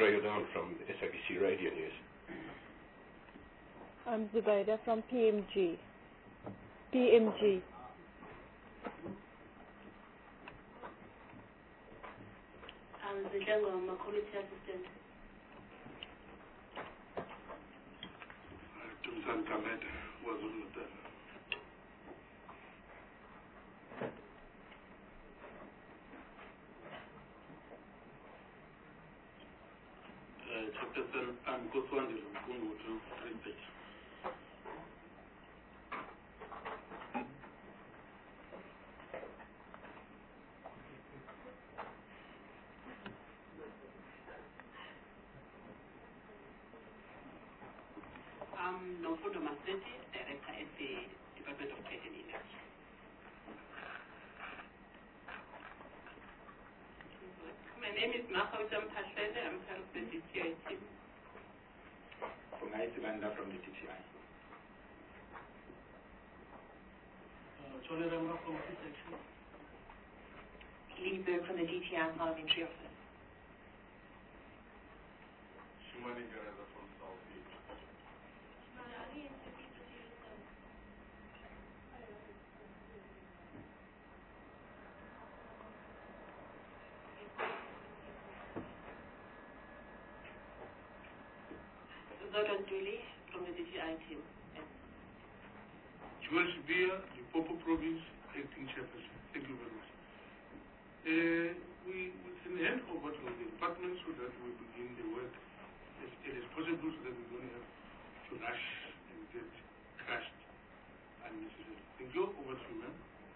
Zubaida Down from SABC Radio News. I'm Zubaida from PMG. PMG. I'm Zidango, I'm a committee assistant. Tumsan Kamed was on the Chairperson, I'm Koswandi from Kungu Research. I'm Nomfundo Maseti, Director at the Department of Trade and Industry. My name is Mahautam Pashlele. I'm part of the DTI team. Fungai Sibanda from the DTI. Johnny Rama from C-Section. Lee Berg from the DTI Parliamentary Office. Shumani Gareza from South East. Zodon Duli from the DTI team. Joel Shibia, Limpopo Province, Acting Chairperson. Thank you very much. We can hand over to the department so that we begin the work as it is possible so that we don't have to rush and get crushed unnecessarily. Thank you. Over to you, ma'am.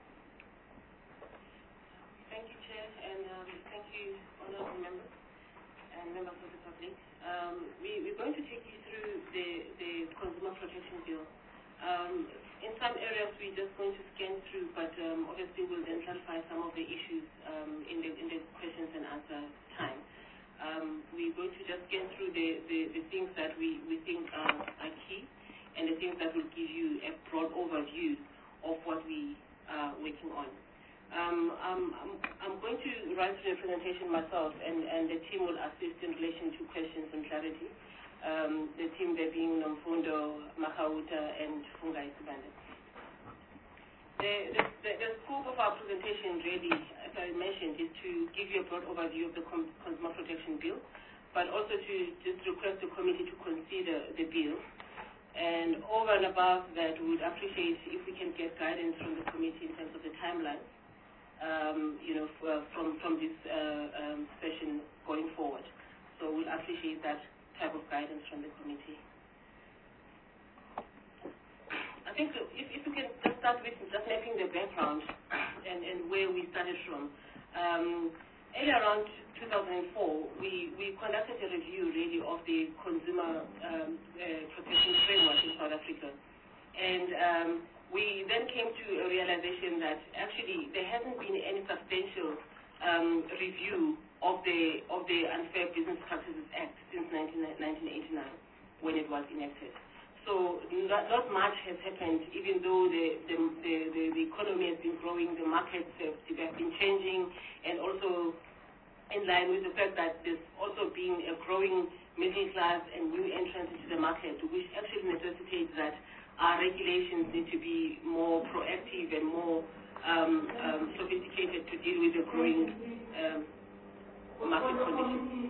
Thank you, Chair, and thank you, honourable members and members of the public. We're going to take you through the Consumer Protection Bill. In some areas, we're just going to scan through, but obviously we'll then clarify some of the issues in the questions and answer time. We're going to just scan through the things that we think are key and the things that will give you a broad overview of what we are working on. I'm going to run through the presentation myself, and the team will assist in relation to questions and clarity. The team there being Nomfundo, Mahauta, and Fungai Sibanda. The scope of our presentation really, as I mentioned, is to give you a broad overview of the Consumer Protection Bill, but also to just request the committee to consider the bill. And over and above that, we would appreciate if we can get guidance from the committee in terms of the timeline, from this session going forward. So we'll appreciate that type of guidance from the committee. I think if we can just start with just mapping the background and where we started from. Earlier around 2004, we conducted a review really of the consumer protection framework in South Africa. And we then came to a realization that actually there hasn't been any substantial review of the Unfair Business Practices Act since 1989 when it was enacted. So not much has happened, even though the economy has been growing, the markets have been changing, and also in line with the fact that there's also been a growing middle class and new entrants into the market, which actually necessitates that our regulations need to be more proactive and more sophisticated to deal with the growing market conditions.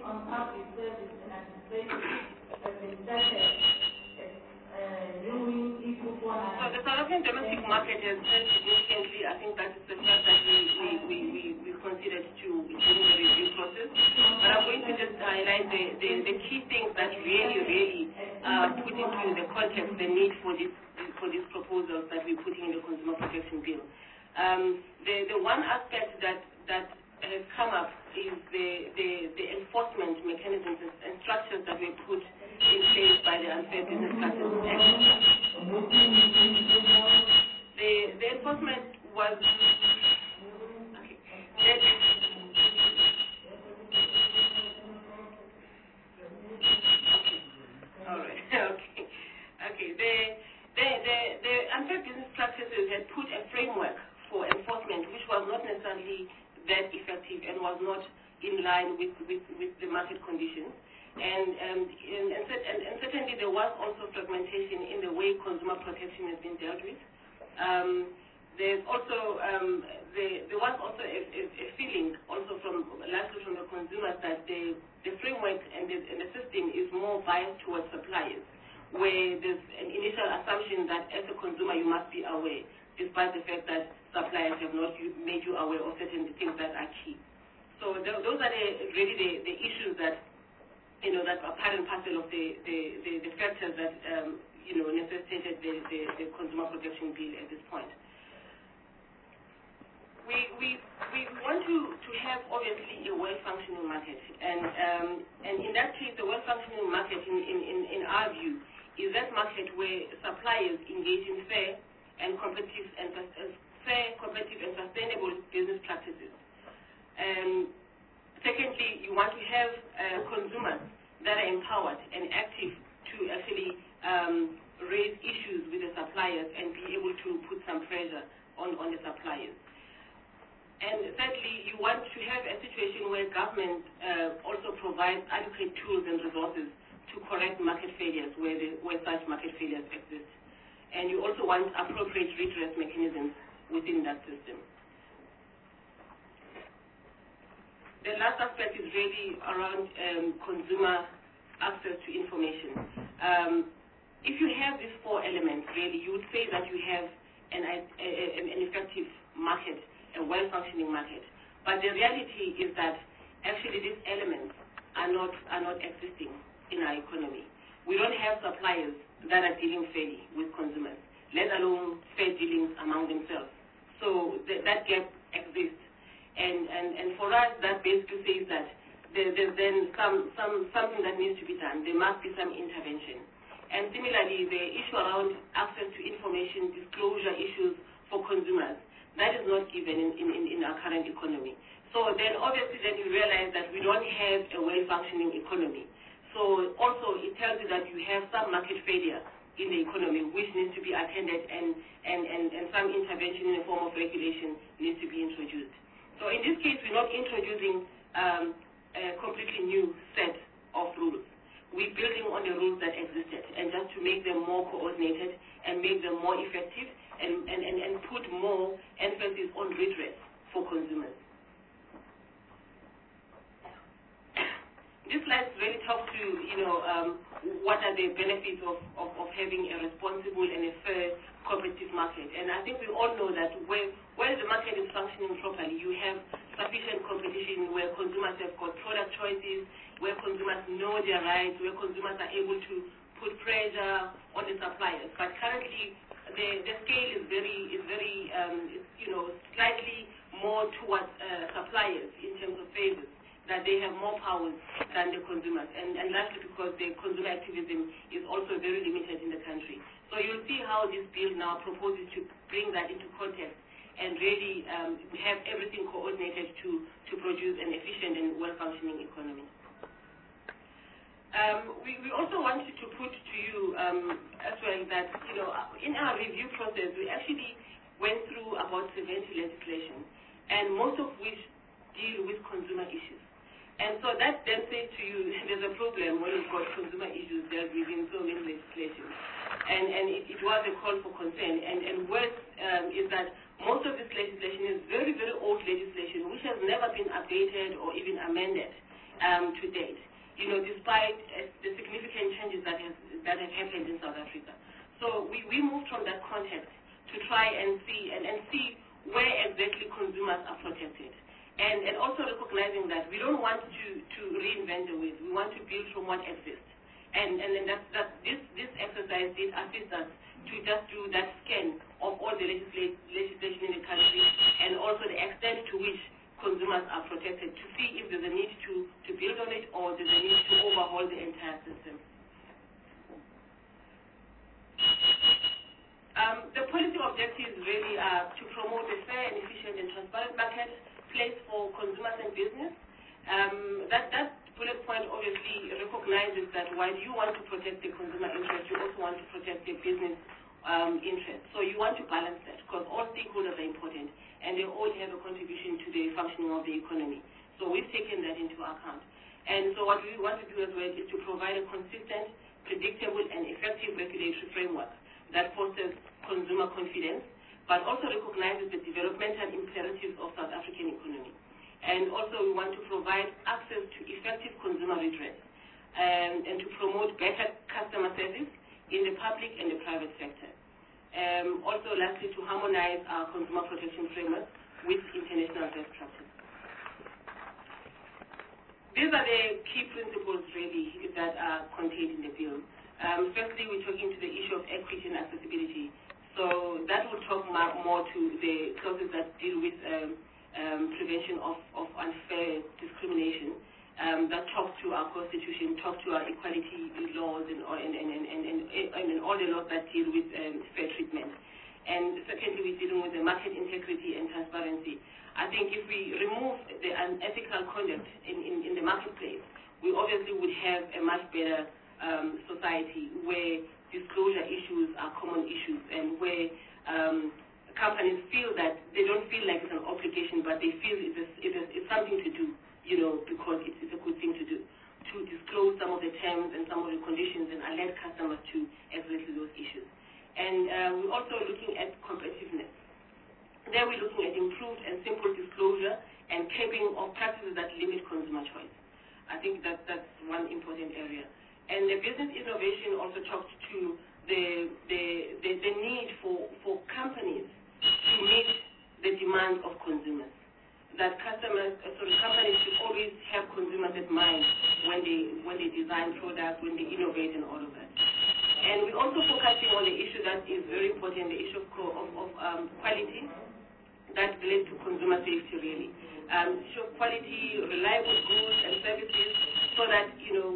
So the South African domestic market has changed significantly. I think that is the fact that we considered to during the review process. But I'm going to just highlight the key things that really put into the context the need for these proposals that we're putting in the Consumer Protection Bill. The one aspect that has come up is the enforcement mechanisms and structures that were put in place by the Unfair Business Practices Act. The enforcement was all right. Okay. The Unfair Business Practices had put a framework for enforcement which was not necessarily that effective and was not in line with the market conditions. And certainly there was also fragmentation in the way consumer protection has been dealt with. There was also a feeling also largely from the consumers that the framework and the system is more biased towards suppliers, where there's an initial assumption that as a consumer you must be aware, despite the fact that suppliers have not made you aware of certain things that are key. So those are really the issues that that are part and parcel of the factors that necessitated the consumer protection bill at this point. We want to have obviously a well-functioning market, and in that case, the well-functioning market, in our view, is that market where suppliers engage in fair, competitive, and sustainable business practices. Secondly, you want to have consumers that are empowered and active to actually raise issues with the suppliers and be able to put some pressure on the suppliers. And thirdly, you want to have a situation where government also provides adequate tools and resources to correct market failures where such market failures exist. And you also want appropriate redress mechanisms within that system. The last aspect is really around consumer access to information. If you have these four elements, really, you would say that you have an effective market, a well-functioning market. But the reality is that actually these elements are not existing in our economy. We don't have suppliers that are dealing fairly with consumers, let alone fair dealings among themselves. So that gap exists. And for us, that basically says that there's then something that needs to be done. There must be some intervention. And similarly, the issue around access to information, disclosure issues for consumers, that is not given in our current economy. So then obviously then you realize that we don't have a well-functioning economy. So also it tells you that you have some market failure in the economy which needs to be attended, and some intervention in the form of regulation needs to be introduced. So in this case, we're not introducing a completely new set of rules. We're building on the rules that existed, and just to make them more coordinated and make them more effective, and put more emphasis on redress for consumers. This slide really talks to, what are the benefits of having a responsible and a fair competitive market. And I think we all know that where the market is functioning properly, you have sufficient competition where consumers have got product choices, where consumers know their rights, where consumers are able to put pressure on the suppliers. But currently, the scale is very slightly more towards suppliers in terms of favors, that they have more power than the consumers, and largely because the consumer activism is also very limited in the country. So you'll see how this bill now proposes to bring that into context and really have everything coordinated to produce an efficient and well-functioning economy. We also wanted to put to you as well that, in our review process, we actually went through about 70 legislation, and most of which deal with consumer issues. And so that then says to you, there's a problem when you've got consumer issues dealt with in so many legislation. And it was a call for concern. And worse is that most of this legislation is very, very old legislation, which has never been updated or even amended to date, despite the significant changes that have happened in South Africa. So we moved from that context to try and see where exactly consumers are protected. And also recognizing that we don't want to reinvent the wheel. We want to build from what exists. And this exercise did assist us to just do that scan of all the legislation in the country, and also the extent to which consumers are protected, to see if there's a need to build on it or there's a need to overhaul the entire system. The policy objectives really are to promote a fair and efficient and transparent market place for consumers and business. That bullet point obviously recognizes that while you want to protect the consumer interest, you also want to protect the business interest. So you want to balance that, because all stakeholders are important and they all have a contribution to the functioning of the economy. So we've taken that into account. And so what we want to do as well is to provide a consistent, predictable, and effective regulatory framework that fosters consumer confidence, but also recognizes the developmental imperatives of South African economy. And also we want to provide access to effective consumer redress and to promote better customer service in the public and the private sector. Also, lastly, to harmonize our consumer protection framework with international best practice. These are the key principles, really, that are contained in the bill. Firstly, we're talking to the issue of equity and accessibility. So that will talk more to the clauses that deal with prevention of unfair discrimination, that talk to our constitution, talk to our equality laws and all the laws that deal with fair treatment. And secondly, we're dealing with the market integrity and transparency. I think if we remove the unethical conduct in the marketplace, we obviously would have a much better society where disclosure issues are common issues and where companies feel that they don't feel like it's an obligation, but they feel it's something to do, because it's a good thing to do, to disclose some of the terms and some of the conditions and alert customers to exactly those issues. And we're also looking at competitiveness. There we're looking at improved and simple disclosure and capping of practices that limit consumer choice. I think that's one important area. And the business innovation also talks to the need for companies to meet the demands of consumers. That companies should always have consumers in mind when they design products, when they innovate, and all of that. And we're also focusing on the issue that is very important, the issue of quality that relates to consumer safety, really. Issue of quality, reliable goods and services, so that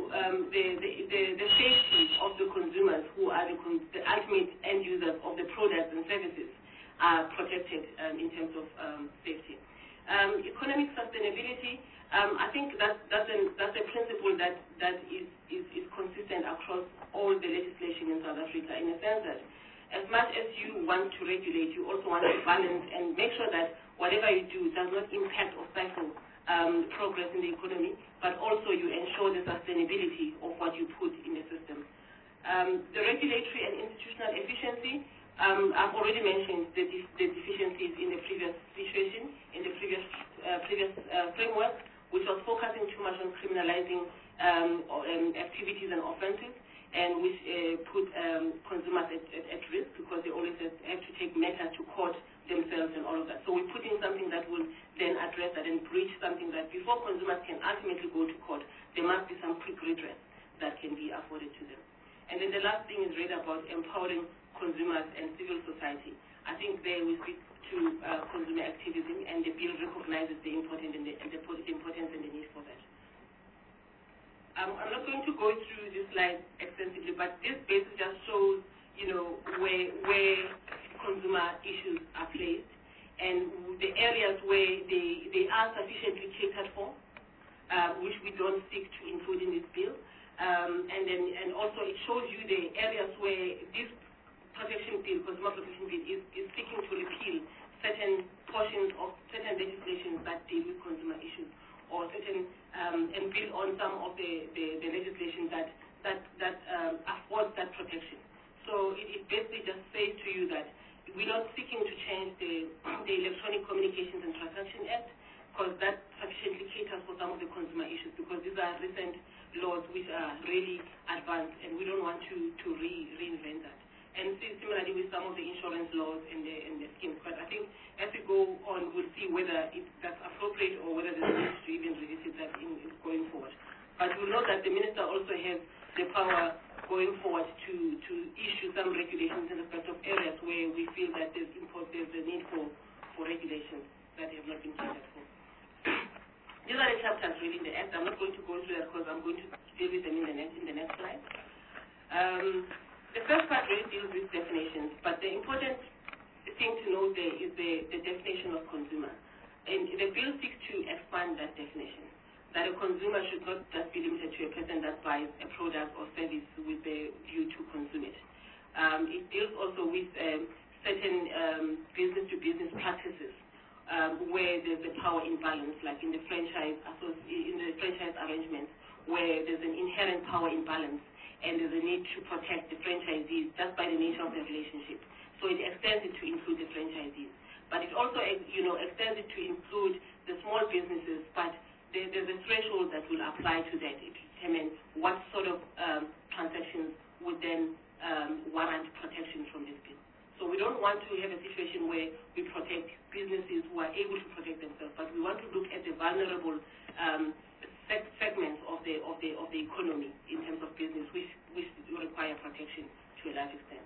the safety of the consumers, who are the ultimate end users of the products and services, are protected in terms of safety. Economic sustainability, I think that's a principle that is consistent across all the legislation in South Africa, in a sense that as much as you want to regulate, you also want to balance and make sure that whatever you do does not impact or stifle progress in the economy, but also you ensure the sustainability of what you put in the system. The regulatory and institutional efficiency, I've already mentioned the deficiencies in the previous situation, in the previous framework, which was focusing too much on criminalizing activities and offenses, and which put consumers at risk, because they always have to take matters to court themselves and all of that. So we put in something that will then address that and bridge something that before consumers can ultimately go to court, there must be some quick redress that can be afforded to them. And then the last thing is really about empowering consumers and civil society. I think there we speak to consumer activism, and the bill recognizes the importance and the importance and the need for that. I'm not going to go through this slide extensively, but this basically just shows, where consumer issues are placed and the areas where they are sufficiently catered for, which we don't seek to include in this bill. And also it shows you the areas where this protection bill, consumer protection bill, is seeking to repeal certain portions of certain legislation that deal with consumer issues, or certain and build on some of the legislation that affords that protection. So it basically just says to you that we're not seeking to change the Electronic Communications and Transaction Act, because that sufficiently caters for some of the consumer issues, because these are recent laws which are really advanced, and we don't want to reinvent that. And similarly with some of the insurance laws and the schemes. But I think as we go on, we'll see whether that's appropriate or whether there's need to even revisit that in going forward. But we'll know that the minister also has the power going forward to issue some regulations in respect of areas where we feel that there's a need for regulations that have not been catered for. These are the chapters really in the Act. I'm not going to go through that because I'm going to deal with them in the next slide. The first part really deals with definitions, but the important thing to note there is the definition of consumer. And the bill seeks to expand that definition, that a consumer should not just be limited to a person that buys a product or service with the view to consume it. It deals also with certain business-to-business practices where there's a power imbalance, like in the franchise arrangements, where there's an inherent power imbalance and there's a need to protect the franchisees just by the nature of the relationship. So it extends it to include the franchisees. But it also, extends it to include the small businesses, but there's a threshold that will apply to that to determine what sort of transactions would then warrant protection from this bill. So we don't want to have a situation where we protect businesses who are able to protect themselves, but we want to look at the vulnerable segments of the economy in terms of business, which require protection to a large extent.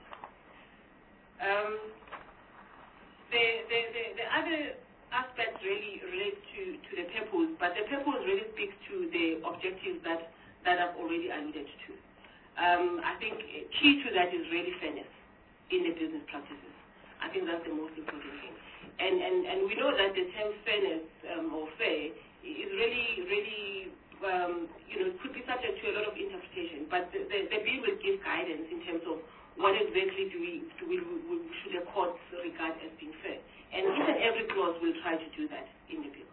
The other aspects really relate to the purpose, but the purpose really speaks to the objectives that I've already alluded to. I think key to that is really fairness in the business practices. I think that's the most important thing. And we know that the term fairness or fair is really could be subject to a lot of interpretation, but the bill will give guidance in terms of what exactly should the courts regard as being fair. And each and every clause will try to do that in the bill.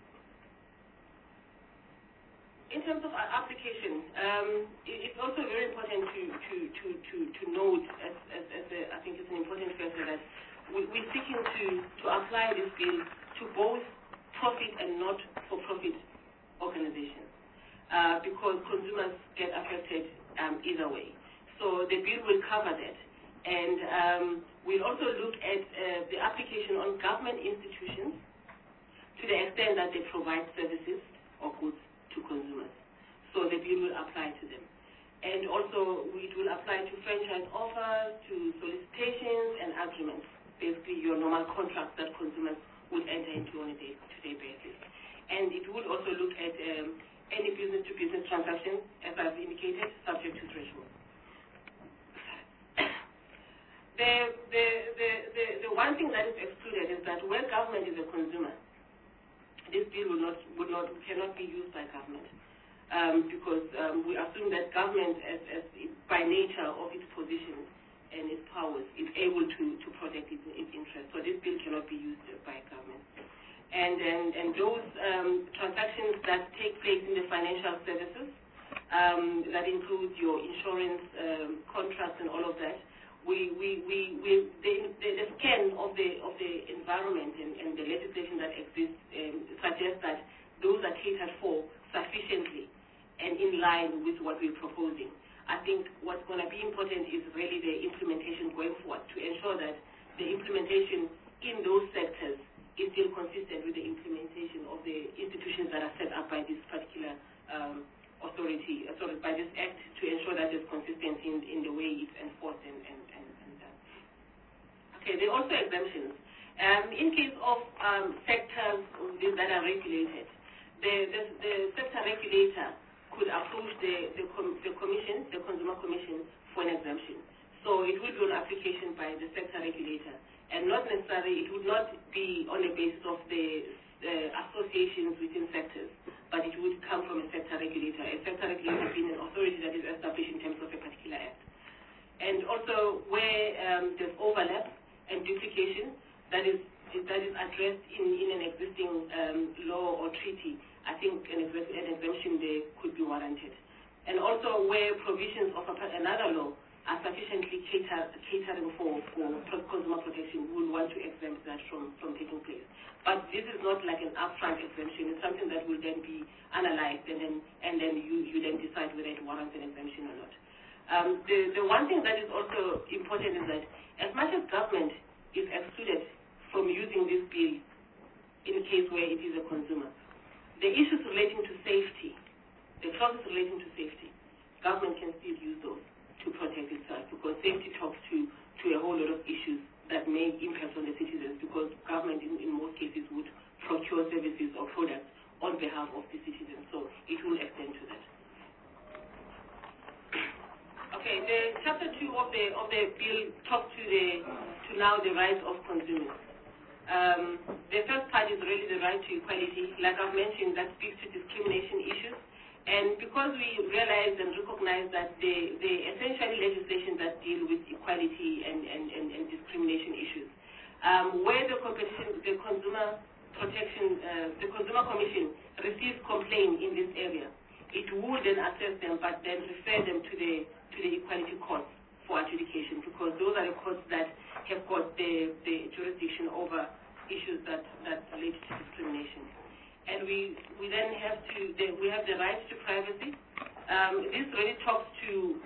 In terms of application, it's also very important to note, as I think it's an important factor, that we're seeking to apply this bill to both profit and not-for-profit organizations because consumers get affected either way. So the bill will cover that. And we'll also look at the application on government institutions to the extent that they provide services or goods to consumers. So the bill will apply to them. And also it will apply to franchise offers, to solicitations and agreements, basically your normal contracts that consumers would enter into on a day-to-day basis. And it would also look at any business-to-business transactions, as I've indicated, subject to threshold. The one thing that is excluded is that where government is a consumer, this bill cannot be used by government because we assume that government, as by nature of its position and its powers, is able to protect its interests. So this bill cannot be used by government. And those transactions that take place in the financial services, that includes your insurance contracts and all of that, the scan of the environment and the legislation that exists suggests that those are catered for sufficiently and in line with what we're proposing. I think what's going to be important is really the implementation going forward to ensure that the implementation in those sectors is still consistent with the implementation of the institutions that are set up by this particular by this act, to ensure that there's consistency in the way it's enforced and done. Okay, there are also exemptions. In case of sectors that are regulated, the sector regulator could approach the commission, the Consumer Commission, for an exemption. So it would be an application by the sector regulator, and not necessarily, it would not be on the basis of the associations within sectors, but it would come from a sector regulator. A sector regulator being an authority that is established in terms of a particular act. And also where there's overlap and duplication that is addressed in an existing law or treaty, I think an exemption there could be warranted. And also where provisions of another law are sufficiently catering for consumer protection, we would want to exempt that from taking place. But this is not like an upfront exemption. It's something that will then be analyzed, and then you then decide whether it warrants an exemption or not. The one thing that is also important is that as much as government is excluded from using this bill in a case where it is a consumer, the issues relating to safety, the clauses relating to safety, government can still use those to protect itself, because safety talks to a whole lot of issues that may impact on the citizens, because government in most cases would procure services or products on behalf of the citizens, so it will extend to that. Okay, the chapter 2 of the bill talks to now the rights of consumers. The first part is really the right to equality. Like I've mentioned, that speaks to discrimination issues. And because we realize and recognize that the essentially legislation that deal with equality and discrimination issues, where the Consumer Commission receives complaint in this area, it would then assess them, but then refer them to the equality courts for adjudication, because those are the courts that have got the jurisdiction over issues that relate to discrimination. And we then have we have the right to privacy. This really talks to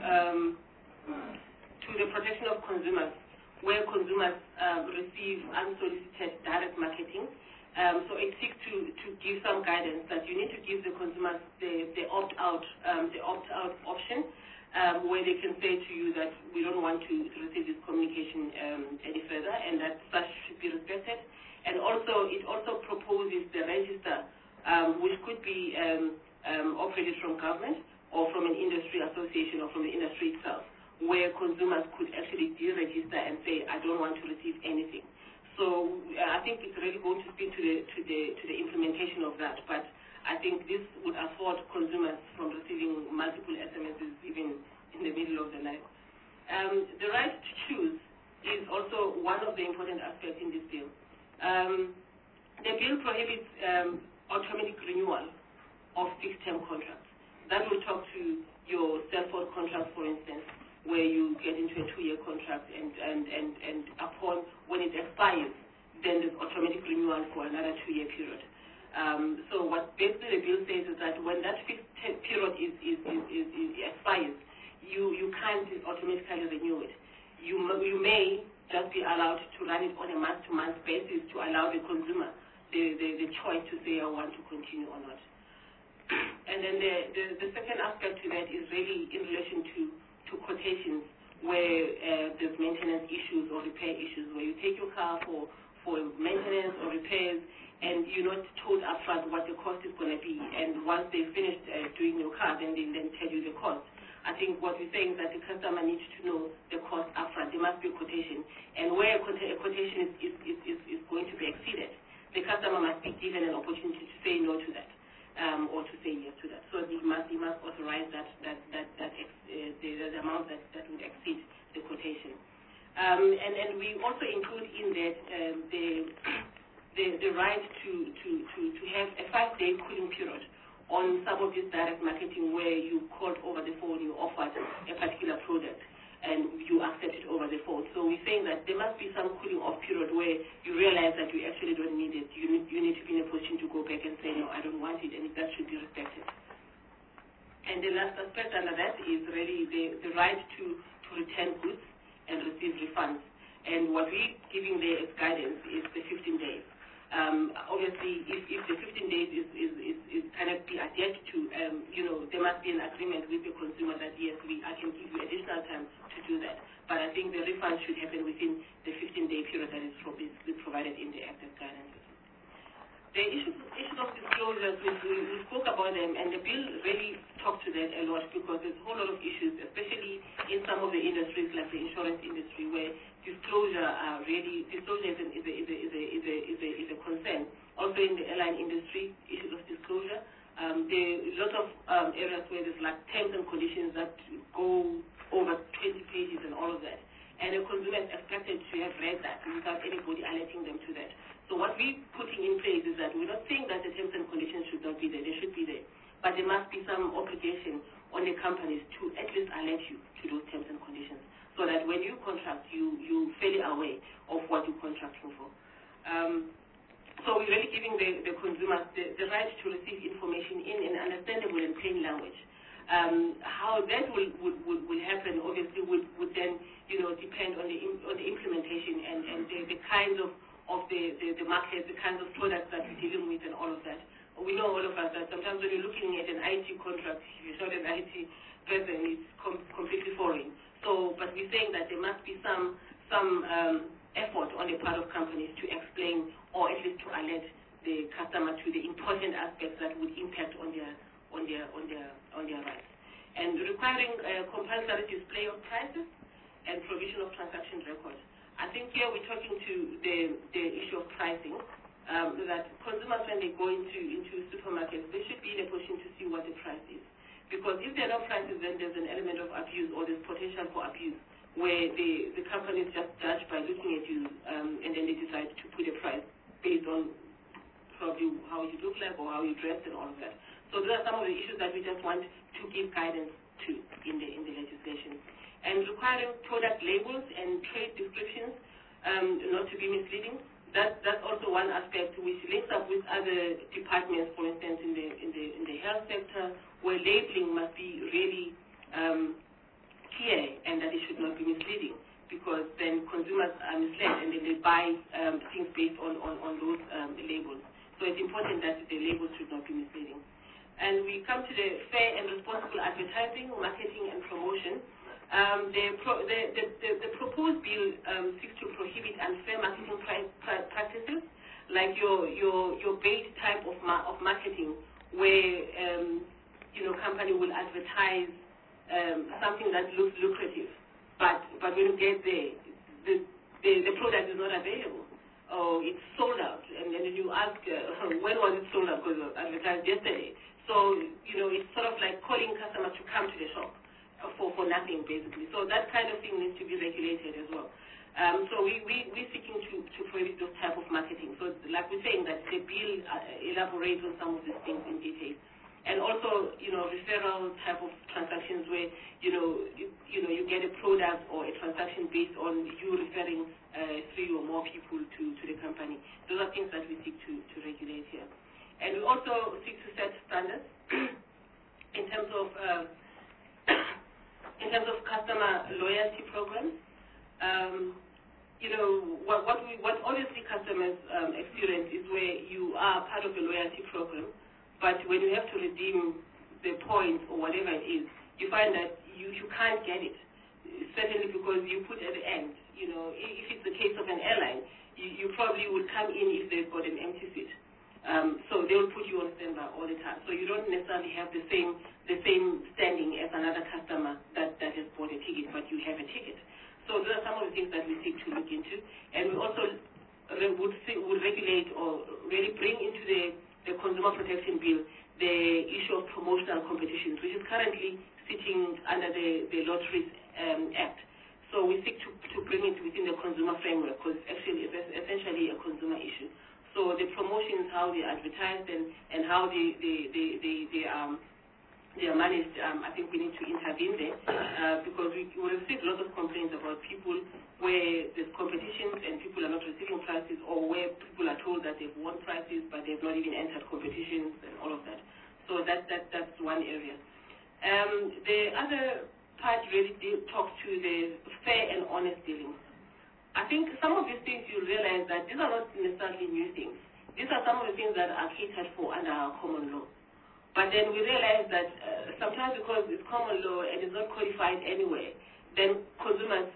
the protection of consumers, where consumers receive unsolicited direct marketing. So it seeks to give some guidance that you need to give the consumers the opt-out option, where they can say to you that we don't want to receive this communication any further, and that such should be respected. And also, it also proposes the register, which could be operated from government or from an industry association or from the industry itself, where consumers could actually deregister and say, I don't want to receive anything. So I think it's really going to speak to the implementation of that. But I think this would afford consumers from receiving multiple SMSs even in the middle of the night. The right to choose is also one of the important aspects in this bill. The bill prohibits automatic renewal of fixed-term contracts. That will talk to your Salford contract, for instance, where you get into a 2-year contract and upon when it expires, then there's automatic renewal for another 2-year period. So what basically the bill says is that when that fixed period expires, you can't automatically renew it. You may just be allowed to run it on a month-to-month basis to allow the consumer the choice to say I want to continue or not. And then the second aspect to that is really in relation to quotations where there's maintenance issues or repair issues, where you take your car for maintenance or repairs and you're not told upfront what the cost is going to be, and once they've finished doing your car, then they tell you the cost. I think what we're saying is that the customer needs to know the cost upfront. There must be a quotation. And where a quotation is going to be exceeded, the customer must be given an opportunity to say no to that or to say yes to that. So he must authorize the amount that would exceed the quotation. And we also include in that the right to have a 5-day cooling period on some of this direct marketing where you called over the phone, you offered a particular product, and you accept it over the phone. So we're saying that there must be some cooling off period where you realize that you actually don't need it. You need to be in a position to go back and say, no, I don't want it, and that should be respected. And the last aspect under that is really the right to return goods and receive refunds. And what we're giving there as guidance is the 15 days. Obviously, if the 15 days is kind of be adhered to, there must be an agreement with the consumer that, yes, I can give you additional time to do that. But I think the refund should happen within the 15-day period that is provided in the Act as guidance. The issues of disclosures, we spoke about them, and the bill really talked to that a lot because there's a whole lot of issues, especially in some of the industries like the insurance industry, where disclosure is a concern. Also in the airline industry, issues of disclosure. There are a lot of areas where there's like terms and conditions that go over 20 pages and all of that. And the consumer is expected to have read that without anybody alerting them to that. So what we're putting in place is that we're not saying that the terms and conditions should not be there. They should be there. But there must be some obligation on the companies to at least alert you to those terms and conditions so that when you contract, you're fairly aware of what you're contracting for. So we're really giving the consumers the right to receive information in an understandable and plain language. How that will happen obviously would then depend on the implementation and the kinds of the market, the kinds of products that we're dealing with and all of that. We know all of us that sometimes when you're looking at an IT contract, if you're not an IT person, it's completely foreign. So, but we're saying that there must be some effort on the part of companies to explain or at least to alert the customer to the important aspects that would impact on their rights. And requiring compulsory display of prices and provision of transaction records. I think here we're talking to the issue of pricing, that consumers, when they go into supermarkets, they should be in a position to see what the price is. Because if there are no prices, then there's an element of abuse or there's potential for abuse, where the companies just judge by looking at you and then they decide to put a price based on probably how you look like or how you dress and all of that. So those are some of the issues that we just want to give guidance to in the legislation. And requiring product labels and trade descriptions not to be misleading. That's also one aspect which links up with other departments, for instance, in the health sector, where labeling must be really clear and that it should not be misleading, because then consumers are misled and then they buy things based on those labels. So it's important that the labels should not be misleading. And we come to the fair and responsible advertising, marketing, and promotion. The proposed bill seeks to prohibit unfair marketing practices, like your bait type of marketing, where company will advertise something that looks lucrative, but when you get there, the product is not available, or it's sold out, and then you ask when was it sold out, because it was advertised yesterday. So it's sort of like calling customers to come to the shop for nothing, basically. So that kind of thing needs to be regulated as well. So we're seeking to prohibit those type of marketing. So like we're saying that the bill elaborates on some of these things in detail. And also, referral type of transactions where, you get a product or a transaction based on you referring 3 or more people to the company. Those are things that we seek to regulate here. And we also seek to set standards in terms of customer loyalty programs. What obviously customers experience is where you are part of a loyalty program, but when you have to redeem the points or whatever it is, you find that you can't get it, certainly because you put at the end. If it's the case of an airline, you probably would come in if they've got an empty seat. So they will put you on standby all the time. So you don't necessarily have the same standing as another customer that has bought a ticket, but you have a ticket. So those are some of the things that we seek to look into. And we also would regulate or really bring into the Consumer Protection Bill the issue of promotional competitions, which is currently sitting under the Lotteries Act. So we seek to bring it within the consumer framework, because actually it's essentially a consumer issue. So the promotions, how they are advertised and how they are managed, I think we need to intervene there, because we receive lots of complaints about people where there's competitions and people are not receiving prizes, or where people are told that they've won prizes but they've not even entered competitions and all of that. So that's one area. The other part really talks to the fair and honest dealing. I think some of these things you realize that these are not necessarily new things. These are some of the things that are catered for under our common law. But then we realize that sometimes because it's common law and it's not codified anywhere, then consumers,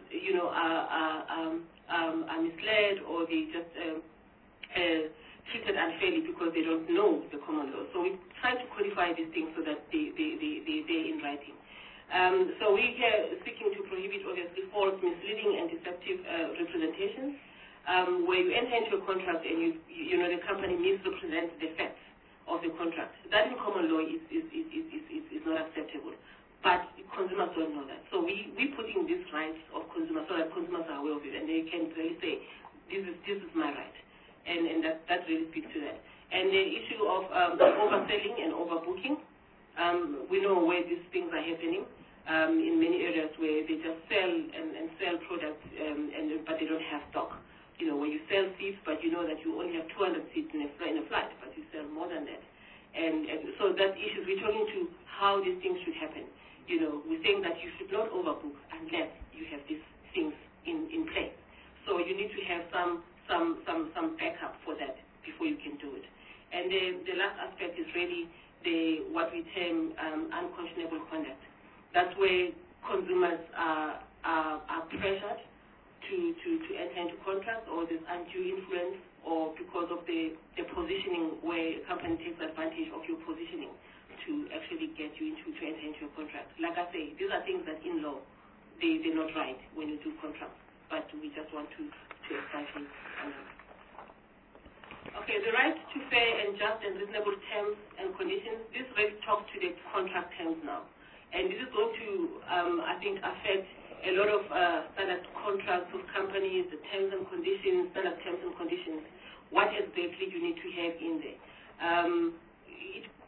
are misled, or they just treated unfairly because they don't know the common law. So we try to codify these things so that they're in writing. So we are seeking to prohibit, obviously, false, misleading, and deceptive representations, where you enter into a contract and the company misrepresents the facts of the contract. That in common law is not acceptable, but consumers don't know that. So we putting these rights of consumers so that consumers are aware of it, and they can really say, this is my right, and that really speaks to that. And the issue of overselling and overbooking. We know where these things are happening in many areas, where they just sell and sell products, but they don't have stock. Where you sell seats, but you know that you only have 200 seats in a flight, but you sell more than that. And so that issue, we're talking to how these things should happen. We're saying that you should not overbook unless you have these things in place. So you need to have some backup for that before you can do it. And the last aspect is really what we term unconscionable conduct. That's where consumers are pressured to enter into contracts, or there's undue influence, or because of the positioning, where a company takes advantage of your positioning to actually get you to enter into a contract. Like I say, these are things that in law, they're not right when you do contracts, but we just want to establish on them. Okay, the right to fair and just and reasonable terms and conditions. This really talks to the contract terms now. And this is going to, I think, affect a lot of standard contracts with companies, the terms and conditions, standard terms and conditions, what exactly you need to have in there. It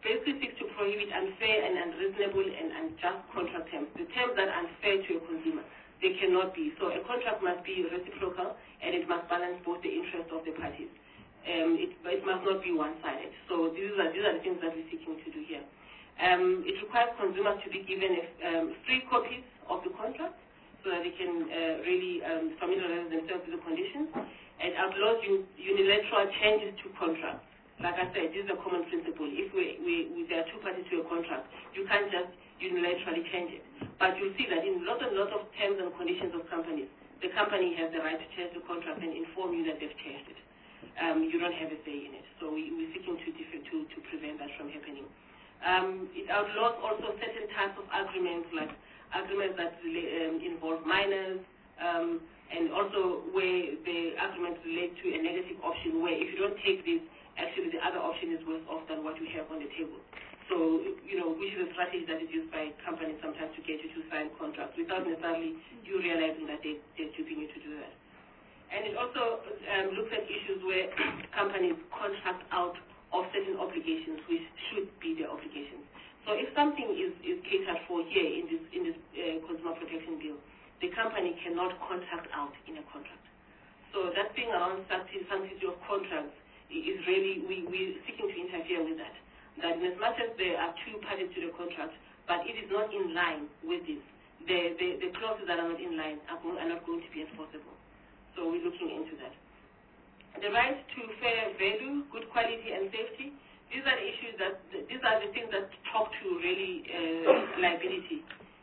basically seeks to prohibit unfair and unreasonable and unjust contract terms. The terms that are unfair to a consumer, they cannot be. So a contract must be reciprocal, and it must balance both the interests of the parties. It must not be one-sided. So these are the things that we're seeking to do here. It requires consumers to be given free copies of the contract so that they can really familiarize themselves with the conditions. It outlaws unilateral changes to contracts. Like I said, this is a common principle. If there are two parties to a contract, you can't just unilaterally change it. But you'll see that in lots and lots of terms and conditions of companies, the company has the right to change the contract and inform you that they've changed it. You don't have a say in it. So we're seeking to prevent that from happening. It outlaws also certain types of agreements, like agreements that involve minors, and also where the agreements relate to a negative option, where if you don't take this, actually the other option is worse off than what you have on the table. So, which is a strategy that is used by companies sometimes to get you to sign contracts without necessarily you realizing that they're duping you to do that. And it also looks at issues where companies contract out of certain obligations which should be their obligations. So if something is catered for here in this consumer protection bill, the company cannot contract out in a contract. So that thing around sanctity of contracts is really, we're seeking to interfere with that. That in as much as there are two parties to the contract, but it is not in line with this, the clauses that are not in line are not going to be enforceable. So we're looking into that. The right to fair value, good quality, and safety. These are the issues these are the things that talk to really liability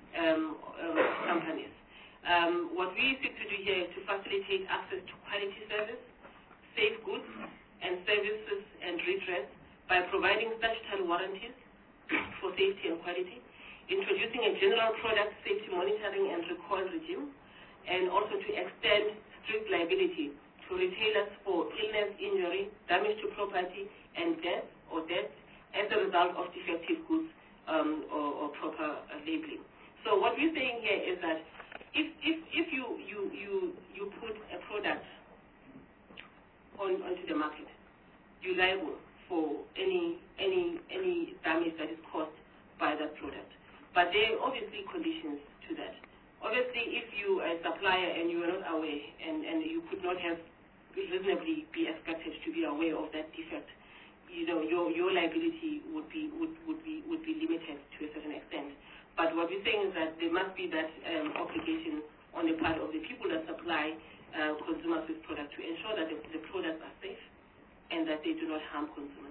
companies. What we seek to do here is to facilitate access to quality service, safe goods, and services and redress by providing statutory warranties for safety and quality, introducing a general product safety monitoring and recall regime, and also to extend strict liability to retailers for illness, injury, damage to property, and death as a result of defective goods or proper labeling. So what we're saying here is that if you put a product onto the market, you're liable for any damage that is caused by that product. But there are obviously conditions to that. Obviously, if you are a supplier and you are not aware, and you could not have reasonably be expected to be aware of that defect, your liability would be limited to a certain extent. But what we're saying is that there must be that obligation on the part of the people that supply consumers with products to ensure that the products are safe and that they do not harm consumers.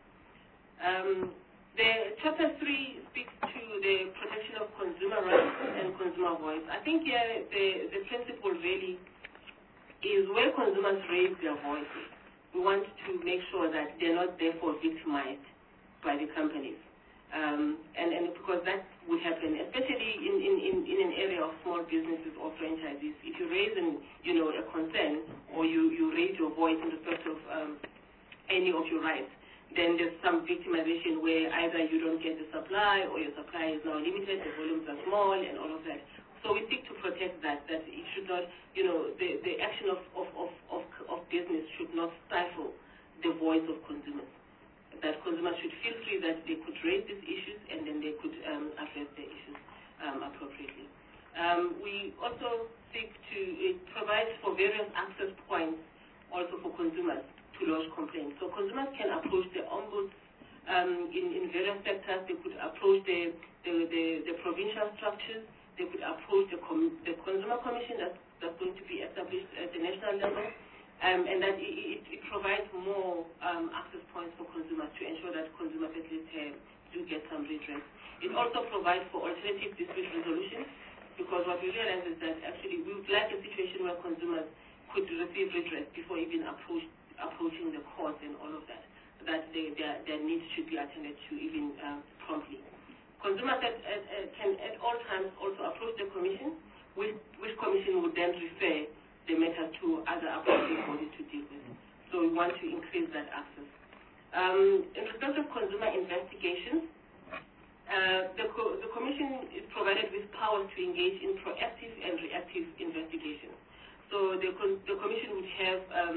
The Chapter 3 speaks to the protection of consumer rights and consumer voice. I think the principle really is where consumers raise their voices. We want to make sure that they're not therefore victimized by the companies. And because that would happen, especially in an area of small businesses or franchises. If you raise a concern or you raise your voice in respect of any of your rights, then there's some victimization where either you don't get the supply or your supply is now limited, the volumes are small, and all of that. So we seek to protect that it should not, the action of business should not stifle the voice of consumers. That consumers should feel free that they could raise these issues and then they could address the issues appropriately. We also seek to, it provides for various access points also for consumers to lodge complaints. So consumers can approach the ombuds in various sectors. They could approach the provincial structures. They could approach the consumer commission that's going to be established at the national level, and that it provides more access points for consumers to ensure that consumers at least do get some redress. It also provides for alternative dispute resolution, because what we realize is that actually we would like a situation where consumers could receive redress before even approaching the court and all of that, their needs should be attended to even promptly. Consumers can at all times also approach the commission, which commission would then refer the matter to other appropriate bodies to deal with. So we want to increase that access. In respect of consumer investigations, the commission is provided with powers to engage in proactive and reactive investigations. So the commission would have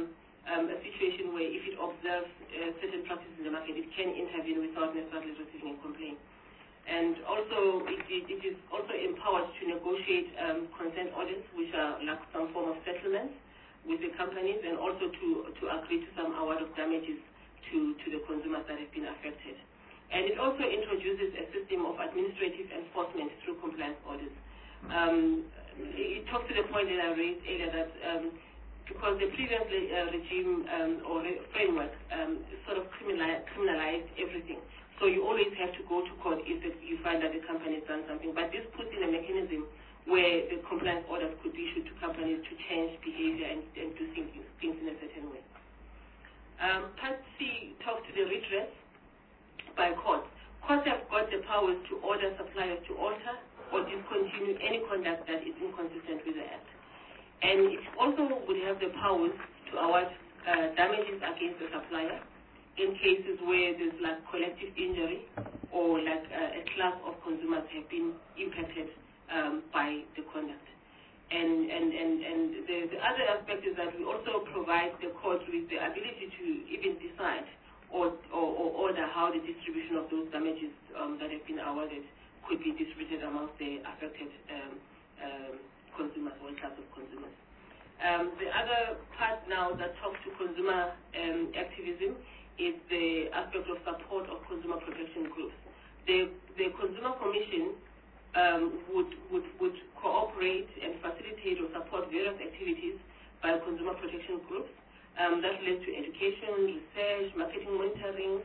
a situation where if it observes certain practices in the market, it can intervene without necessarily receiving a complaint. And also, it is also empowered to negotiate consent orders, which are like some form of settlement with the companies, and also to agree to some award of damages to the consumers that have been affected. And it also introduces a system of administrative enforcement through compliance orders. It talks to the point that I raised earlier that because the previous regime or framework sort of criminalized everything. So you always have to go to court if you find that the company has done something. But this puts in a mechanism where the compliance orders could be issued to companies to change behavior and do things in a certain way. Part C talks to the redress by courts. Courts have got the powers to order suppliers to alter or discontinue any conduct that is inconsistent with the Act. And it also would have the powers to award damages against the supplier in cases where there's like collective injury or like a class of consumers have been impacted by the conduct. And the other aspect is that we also provide the court with the ability to even decide or order how the distribution of those damages that have been awarded could be distributed amongst the affected consumers or class of consumers. The other part now that talks to consumer activism is the aspect of support of consumer protection groups. The Consumer Commission would cooperate and facilitate or support various activities by consumer protection groups that relate to education, research, market monitoring,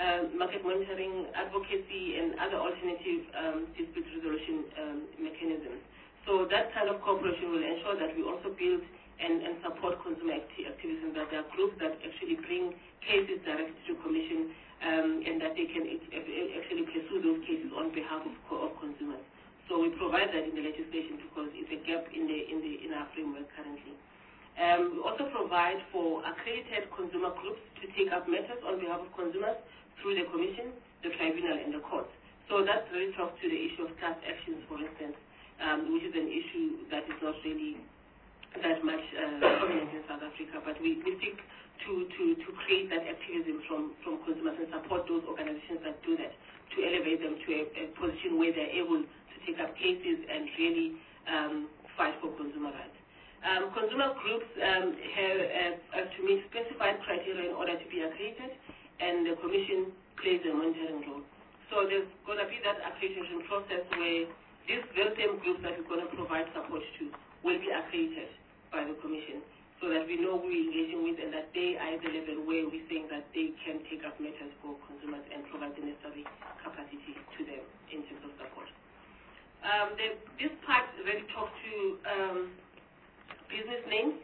advocacy, and other alternative dispute resolution mechanisms. So that kind of cooperation will ensure that we also build and support consumer activism, that there are groups that actually bring cases directly to Commission and that they can actually pursue those cases on behalf of consumers. So we provide that in the legislation because it's a gap in our framework currently. We also provide for accredited consumer groups to take up matters on behalf of consumers through the Commission, the Tribunal, and the courts. So that really talks to the issue of class actions, for instance, which is an issue that is not really that much prominent in South Africa, but we seek to create that activism from consumers and support those organizations that do that, to elevate them to a position where they're able to take up cases and really fight for consumer rights. Consumer groups have to meet specified criteria in order to be accredited, and the Commission plays a monitoring role. So there's going to be that accreditation process where these very same groups that we're going to provide support to will be accredited by the Commission, so that we know who we're engaging with and that they are at the level where we think that they can take up matters for consumers and provide the necessary capacity to them in terms of support. This part really talks to business names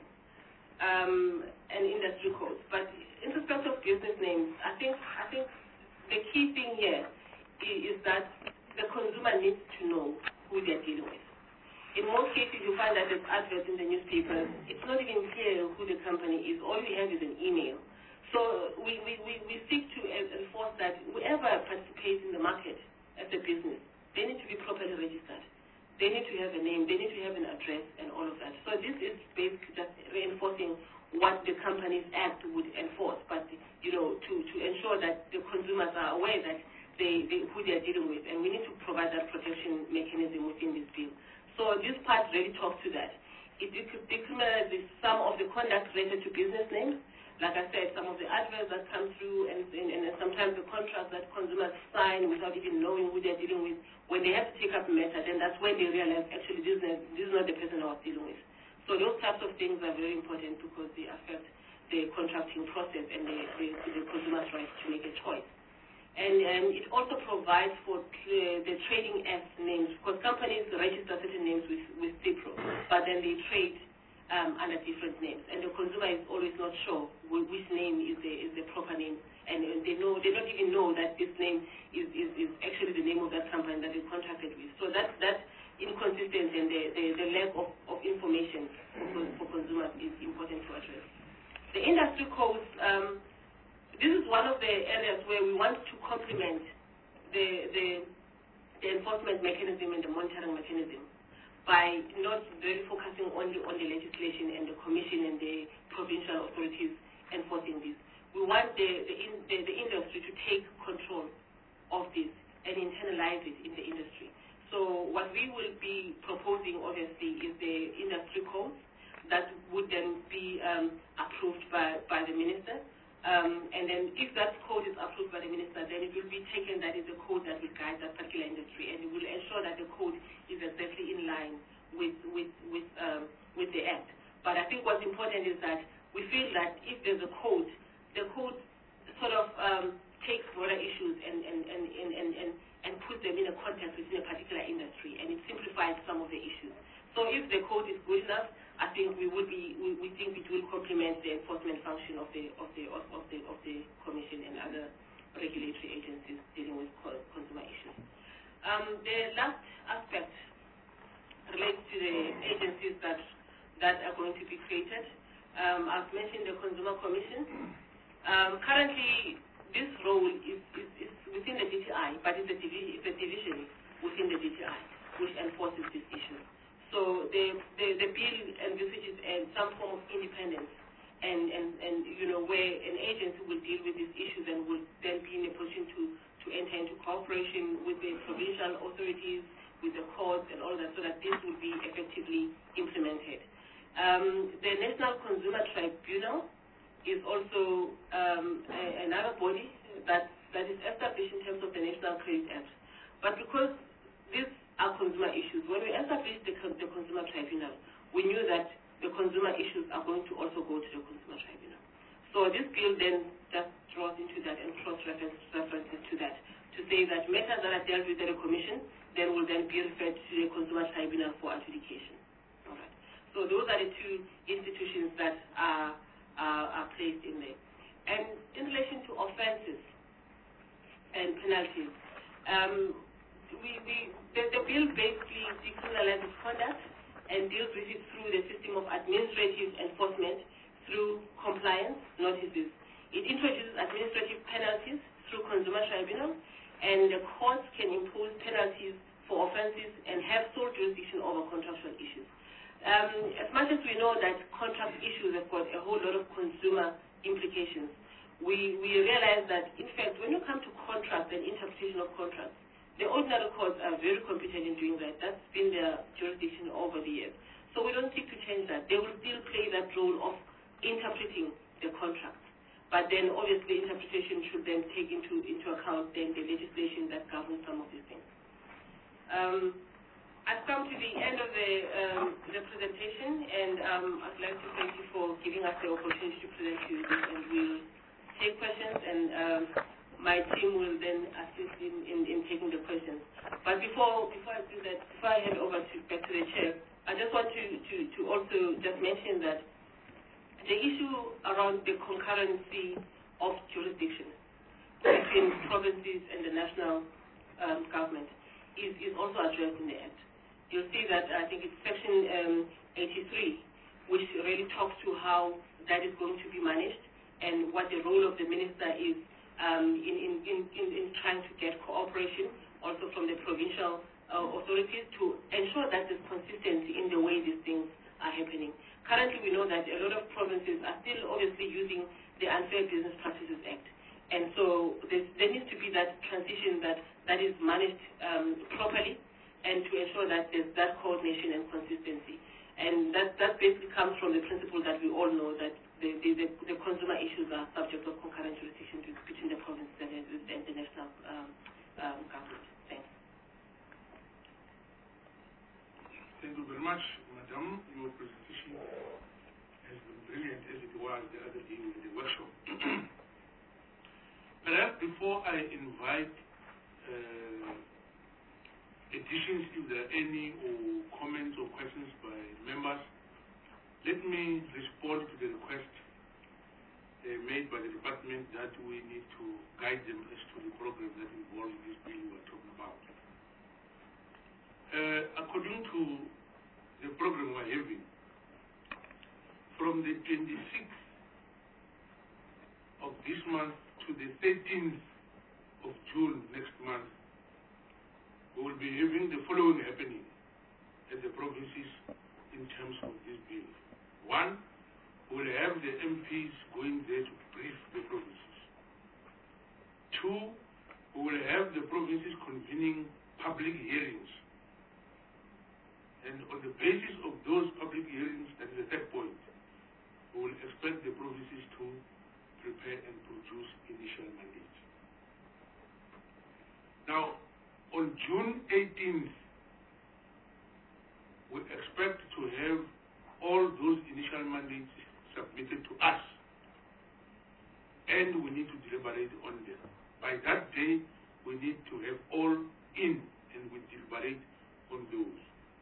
and industry codes. But in respect of business names, I think the key thing here is that the consumer needs to know who they're dealing with. In most cases, you find that there's adverts in the newspapers. It's not even clear who the company is. All we have is an email. So we seek to enforce that whoever participates in the market as a business, they need to be properly registered. They need to have a name. They need to have an address and all of that. So this is basically just reinforcing what the Companies Act would enforce, but to ensure that the consumers are aware that who they are dealing with, and we need to provide that protection mechanism within this bill. So this part really talks to that. It decriminalizes some of the conduct related to business names. Like I said, some of the adverts that come through and sometimes the contracts that consumers sign without even knowing who they're dealing with, when they have to take up a matter, then that's when they realize, actually, this is not the person I was dealing with. So those types of things are very important because they affect the contracting process and the consumer's right to make a choice. And it also provides for the trading as names, because companies register certain names with CIPRO, but then they trade under different names, and the consumer is always not sure which name is the proper name, and they don't even know that this name is actually the name of that company that they contracted with. So that inconsistency and the lack of information for consumers is important to address. The industry codes. This is one of the areas where we want to complement the enforcement mechanism and the monitoring mechanism by not really focusing only on the legislation and the Commission and the provincial authorities enforcing this. We want the industry to take control of this and internalize it in the industry. So what we will be proposing, obviously, is the industry codes that would then be approved by the minister. And then if that code is approved by the minister, then it will be taken that is the code that will guide that particular industry, and it will ensure that the code is exactly in line with the Act. But I think what's important is that we feel that if there's a code, the code sort of takes broader issues and puts them in a context within a particular industry, and it simplifies some of the issues. So if the code is good enough, I think we think it will complement the enforcement function of the Commission and other regulatory agencies dealing with consumer issues. The last aspect relates to the agencies that are going to be created. I've mentioned the Consumer Commission. Currently, this role is within the DTI, but it's a division within the DTI which enforces this issue. So the bill envisages some form of independence, and where an agency will deal with these issues and will then be in a position to enter into cooperation with the provincial authorities, with the courts and all that, so that this will be effectively implemented. The National Consumer Tribunal is also another body that is established in terms of the National Credit Act. But because these are consumer issues, when we established the Consumer Tribunal, we knew that the consumer issues are going to also go to the Consumer Tribunal. So this bill then just draws into that and cross-references to that, to say that matters that are dealt with at the Commission then will then be referred to the Consumer Tribunal for adjudication. All right. So those are the two institutions that are placed in there. And in relation to offenses and penalties, the bill basically decriminalizes conduct and deals with it through the system of administrative enforcement through compliance notices. It introduces administrative penalties through Consumer Tribunal, and the courts can impose penalties for offenses and have sole jurisdiction over contractual issues. As much as we know that contract issues have got a whole lot of consumer implications, we realize that, in fact, when you come to contracts and interpretation of contracts, the ordinary courts are very competent in doing that. That's been their jurisdiction over the years. So we don't seek to change that. They will still play that role of interpreting the contracts. But then, obviously, interpretation should then take into account then the legislation that governs some of these things. I've come to the end of the presentation, and I'd like to thank you for giving us the opportunity to present to you this, and we'll take questions, and my team will then assist in taking the questions. But before I do that, before I hand over back to the chair, I just want to also just mention that the issue around the concurrency of jurisdiction between provinces and the national government is also addressed in the Act. You'll see that I think it's Section 83, which really talks to how that is going to be managed and what the role of the minister is in trying to get cooperation also from the provincial authorities to ensure that there's consistency in the way these things are happening. Currently, we know that a lot of provinces are still obviously using the Unfair Business Practices Act. And so there needs to be that transition that is managed properly, and to ensure that there's that coordination and consistency. And that basically comes from the principle that we all know that the consumer issues are subject of concurrent jurisdiction between the provinces and the national government. Thanks. Thank you very much, Madam. Your presentation has been brilliant, as it was the other day in the workshop. Perhaps before I invite additions, if there are any, or comments or questions by members, let me respond to the request made by the department that we need to guide them as to the program that involves this bill we are talking about. According to the program we're having, from the 26th of this month to the 13th of June next month, we will be having the following happening at the provinces in terms of this bill. One, we will have the MPs going there to brief the provinces. 2, we will have the provinces convening public hearings. And on the basis of those public hearings, that is the third point, we will expect the provinces to prepare and produce initial mandates. Now, on June 18th, we expect to have all those initial mandates submitted to us, and we need to deliberate on them. By that day, we need to have all in, and we deliberate on those.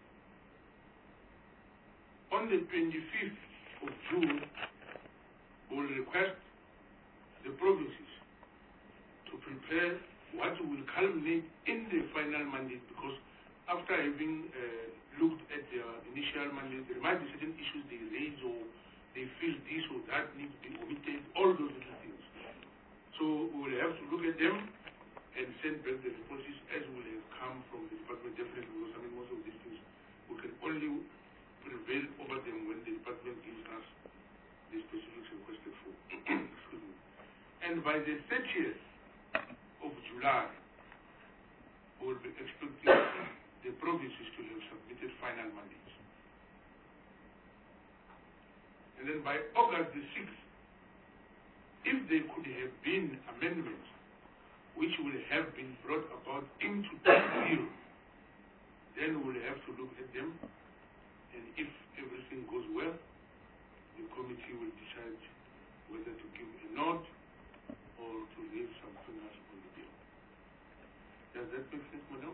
On the 25th of June, we will request the provinces to prepare what will culminate in the final mandate, because after having looked at their initial mandate, there might be certain issues they raise, or they feel this or that needs to be omitted, all those little things. So we will have to look at them and send back the responses as will have come from the department, definitely, because I mean, most of these things we can only prevail over them when the department gives us the specifics requested for. Excuse me. And by the 30th of July, we will be expecting the provinces to have submitted final mandates. And then by August the 6th, if there could have been amendments which will have been brought about into the bill, then we will have to look at them, and if everything goes well, the committee will decide whether to give a nod or to leave something else on the bill. Does that make sense, madam?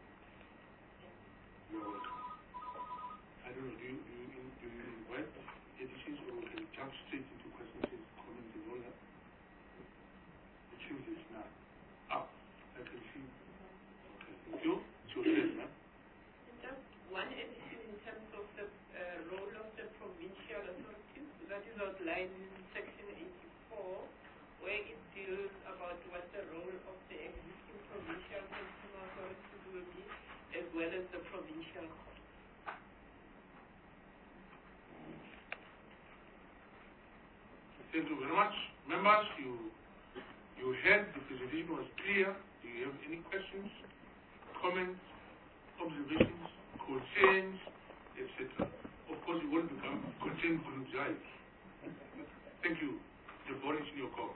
You're welcome. I don't know, do you invite additions, or we can jump straight into questions and comments and all that? It seems it's not. I can see. Okay, thank you. It's your turn, ma'am. Just one addition in terms of the role of the provincial authorities, that is outlined in section 84, where it deals about what the role of the existing provincial consumer authorities will be, as well as the provincial court. Thank you very much. Members, you heard the presentation was clear. Do you have any questions, comments, observations, concerns, etc.? Of course, you won't become concerned groups, right? Thank you. The ball is in your court.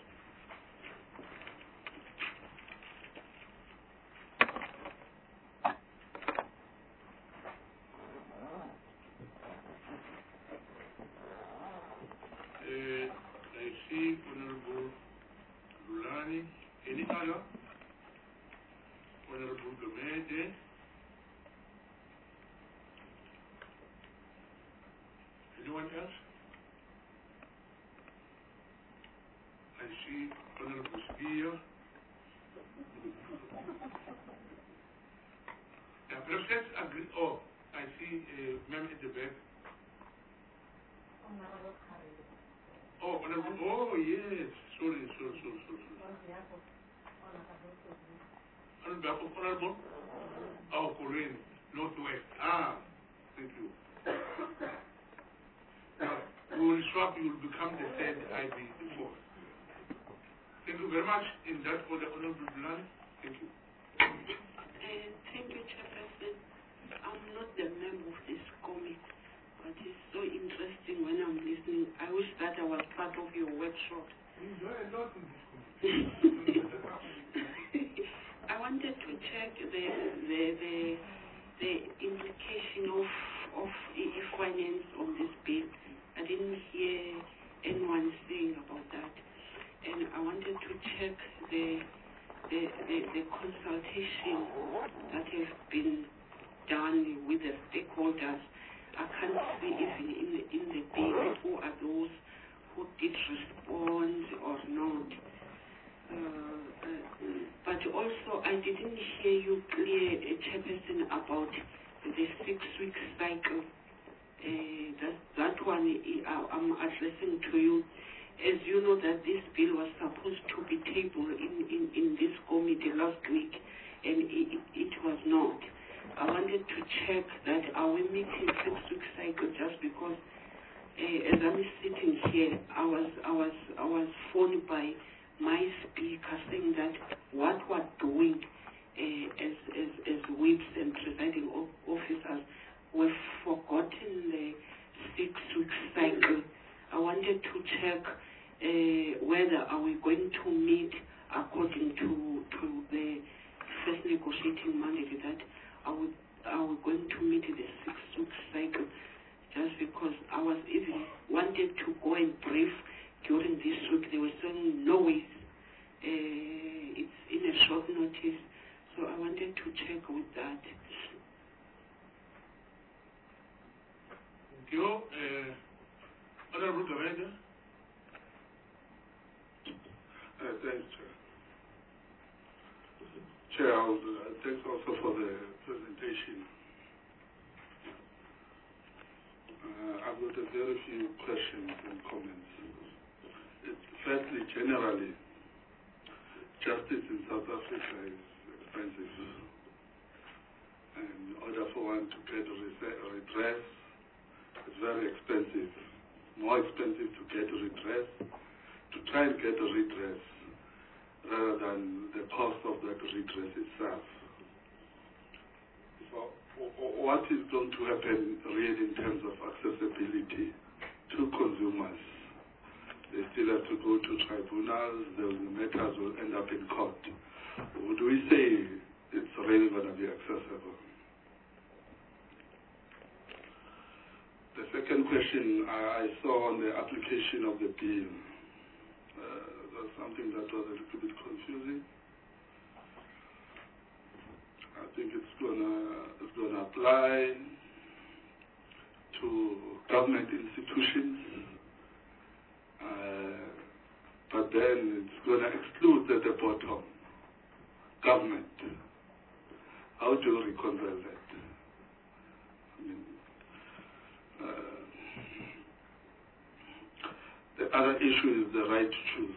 I see Honorable Lulani. Any other? Honorable Gomede. Anyone else? I see Honorable Spear. Perhaps let's agree. Oh, I see ma'am at the back. Oh, Honorable. Oh, yes. Sorry. On behalf of Honorable? Oh, Corinne, Northwest. Thank you. We will swap, you will become the third IB before. Thank you very much. In that order, Honorable Blunt. Thank you. Thank you, Chairperson. I'm not the member of this committee, but it's so interesting when I'm listening. I wish that I was part of your workshop. We enjoy a lot in this committee. I wanted to check the implication of finance on this bill. I didn't hear anyone saying about that, and I wanted to check the consultation that has been done with the stakeholders. I can't see even in the bill who are those who did respond or not. But also, I didn't hear you clear, Chairperson, about the 6-week cycle. That one I'm addressing to you. As you know, that this bill was supposed to be tabled in this committee last week, and it was not. I wanted to check that are we meeting 6-week cycle, just because as I'm sitting here, I was phoned by my speaker saying that what we're doing as whips and presiding officers, we've forgotten the 6-week cycle. I wanted to check whether are we going to meet according to the first negotiating mandate, that are we going to meet the 6-week cycle, just because I was even wanted to go and brief during this week. They were saying no ways, it's in a short notice, so I wanted to check with that. Thank you. Honorable Commander. Thanks, Chair. Chair, thanks also for the presentation. I've got a very few questions and comments. Firstly, generally, justice in South Africa is expensive. And in order for one to get a redress, it's very expensive. More expensive to get a redress, to try and get a redress, rather than the cost of that redress itself. So, what is going to happen really in terms of accessibility to consumers? They still have to go to tribunals, the matters will end up in court. Would we say it's really going to be accessible? The second question I saw on the application of the bill, that's something that was a little bit confusing. I think it's gonna apply to government institutions, but then it's gonna exclude at the bottom government. How do you reconcile that? I mean, the other issue is the right to choose.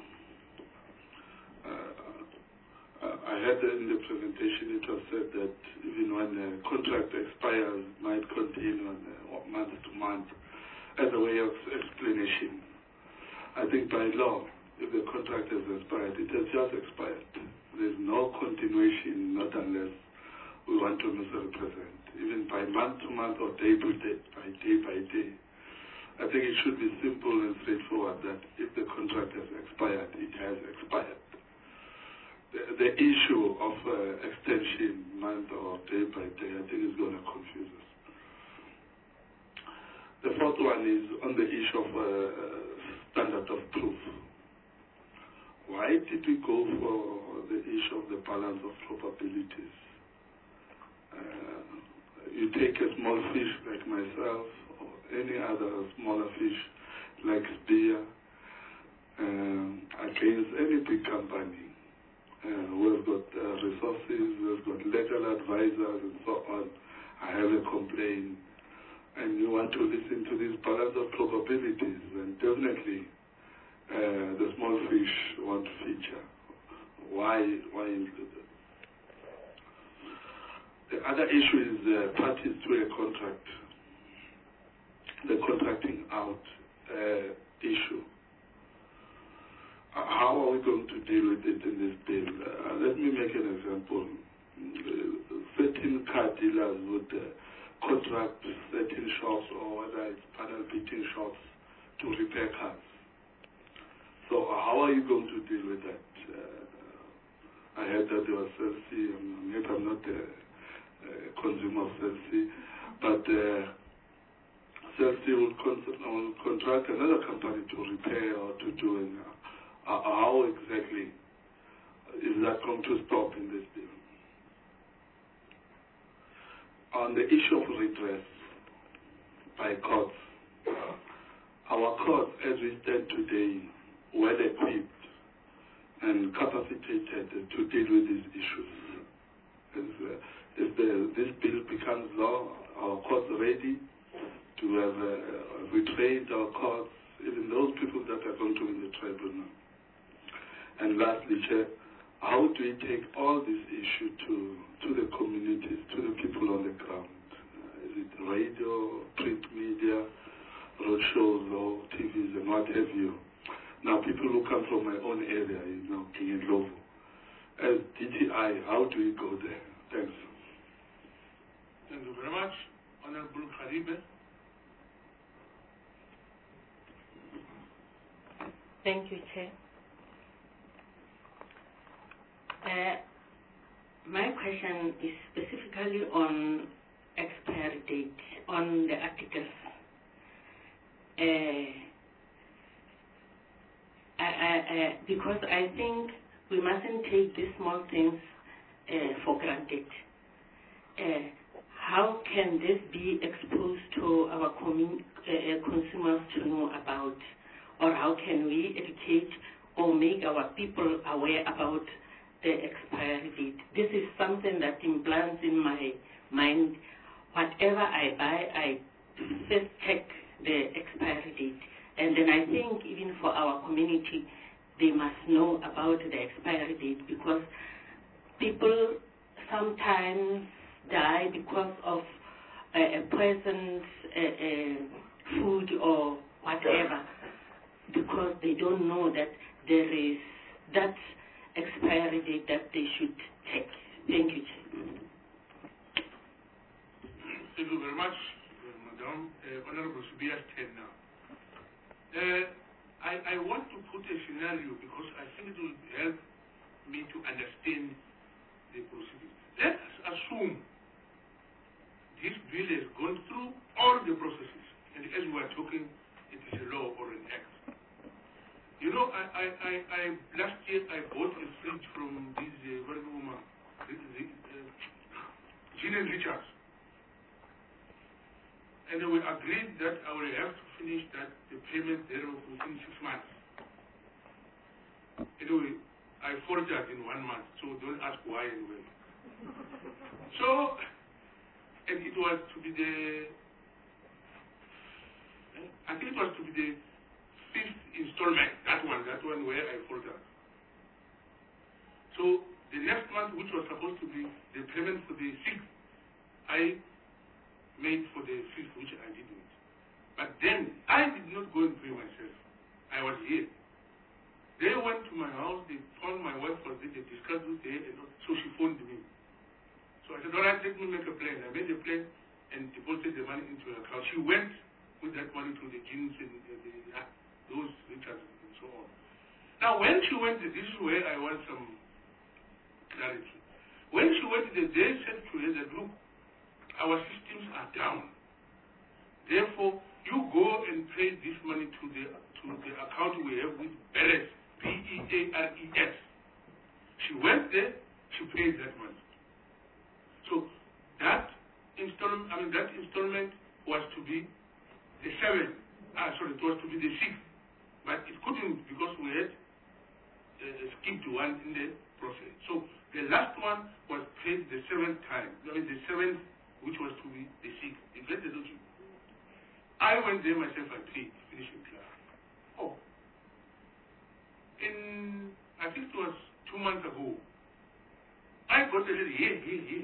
I heard in the presentation it was said that even when a contract expires, it might continue on month to month as a way of explanation. I think by law, if the contract has expired, it has just expired. There's no continuation, not unless we want to misrepresent. Even by month to month or day by day. I think it should be simple and straightforward that if the contract has expired, it has expired. The issue of extension month or day by day, I think is going to confuse us. The fourth one is on the issue of standard of proof. Why did we go for the issue of the balance of probabilities? You take a small fish like myself or any other smaller fish like Spear against any big company who has got resources, who has got legal advisors and so on. I have a complaint and you want to listen to this balance of probabilities, and definitely the small fish won't feature. Why include it? The other issue is parties to a contract, the contracting out issue. How are we going to deal with it in this bill? Let me make an example. Certain car dealers would contract certain shops, or whether it's panel beating shops, to repair cars. So how are you going to deal with that? I heard that there was Celsi, maybe I'm not a consumer of Celsi, but Celsi will contract another company to repair or to do it. How exactly is that going to stop in this bill? On the issue of redress by courts, our courts, as we stand today, well equipped and capacitated to deal with these issues. If this bill becomes law, our courts are ready to have retrained our courts, even those people that are going to win the tribunal. And lastly, Chair, how do we take all this issue to the communities, to the people on the ground? Is it radio, print media, road shows or TVs and what have you. Now, people who come from my own area, King and Lovo, as DTI, how do we go there? Thanks. Thank you very much. Honorable Kharibe. Thank you, Chair. My question is specifically on expiry date on the articles. Because I think we mustn't take these small things for granted. How can this be exposed to our consumers to know about, or how can we educate or make our people aware about the expiry date? This is something that implants in my mind. Whatever I buy, I first check the expiry date. And then I think even for our community, they must know about the expiry date, because people sometimes die because of a person's food or whatever, because they don't know that there is that expiry date that they should check. Thank you, Chair. Thank you very much, Madam. Honorable Subias 10 now. I want to put a scenario because I think it will help me to understand the proceedings. Let us assume this bill has gone through all the processes, and as we are talking, it is a law or an act. Last year I bought a fridge from this very woman, Jean and Richards. And we agreed that I will have to finish the payment thereof within 6 months. Anyway, I forged in 1 month, so don't ask why and when. So, and it was to be I think it was to be the 5th installment, that one where I forged. So, the next month, which was supposed to be the payment for the 6th, I made for the 5th, which I didn't. But then, I did not go and pay myself. I was here. They went to my house, they found my wife was there, they discussed with her, and so she phoned me. So I said, all right, let me make a plan. I made a plan and deposited the money into her account. She went with that money to the jeans and those Richards and so on. Now, when she went, this is where I want some clarity. When she went, they said to her that, look, our systems are down. Therefore, you go and pay this money to the account we have with Beres, Beares. She went there, she paid that money. So that installment was to be the 7th. It was to be the 6th, but it couldn't because we had skipped one in the process. So the last one was paid the 7th time. The 7th, which was to be the 6th. You get the notion? I went there myself and paid, finishing class. Oh. I think it was 2 months ago, I got a letter here,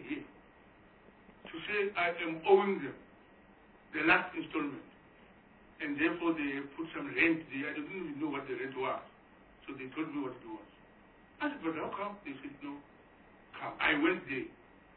to say I am owing them the last installment. And therefore they put some rent there. I didn't even know what the rent was. So they told me what it was. I said, but how come? They said, no, come. I went there.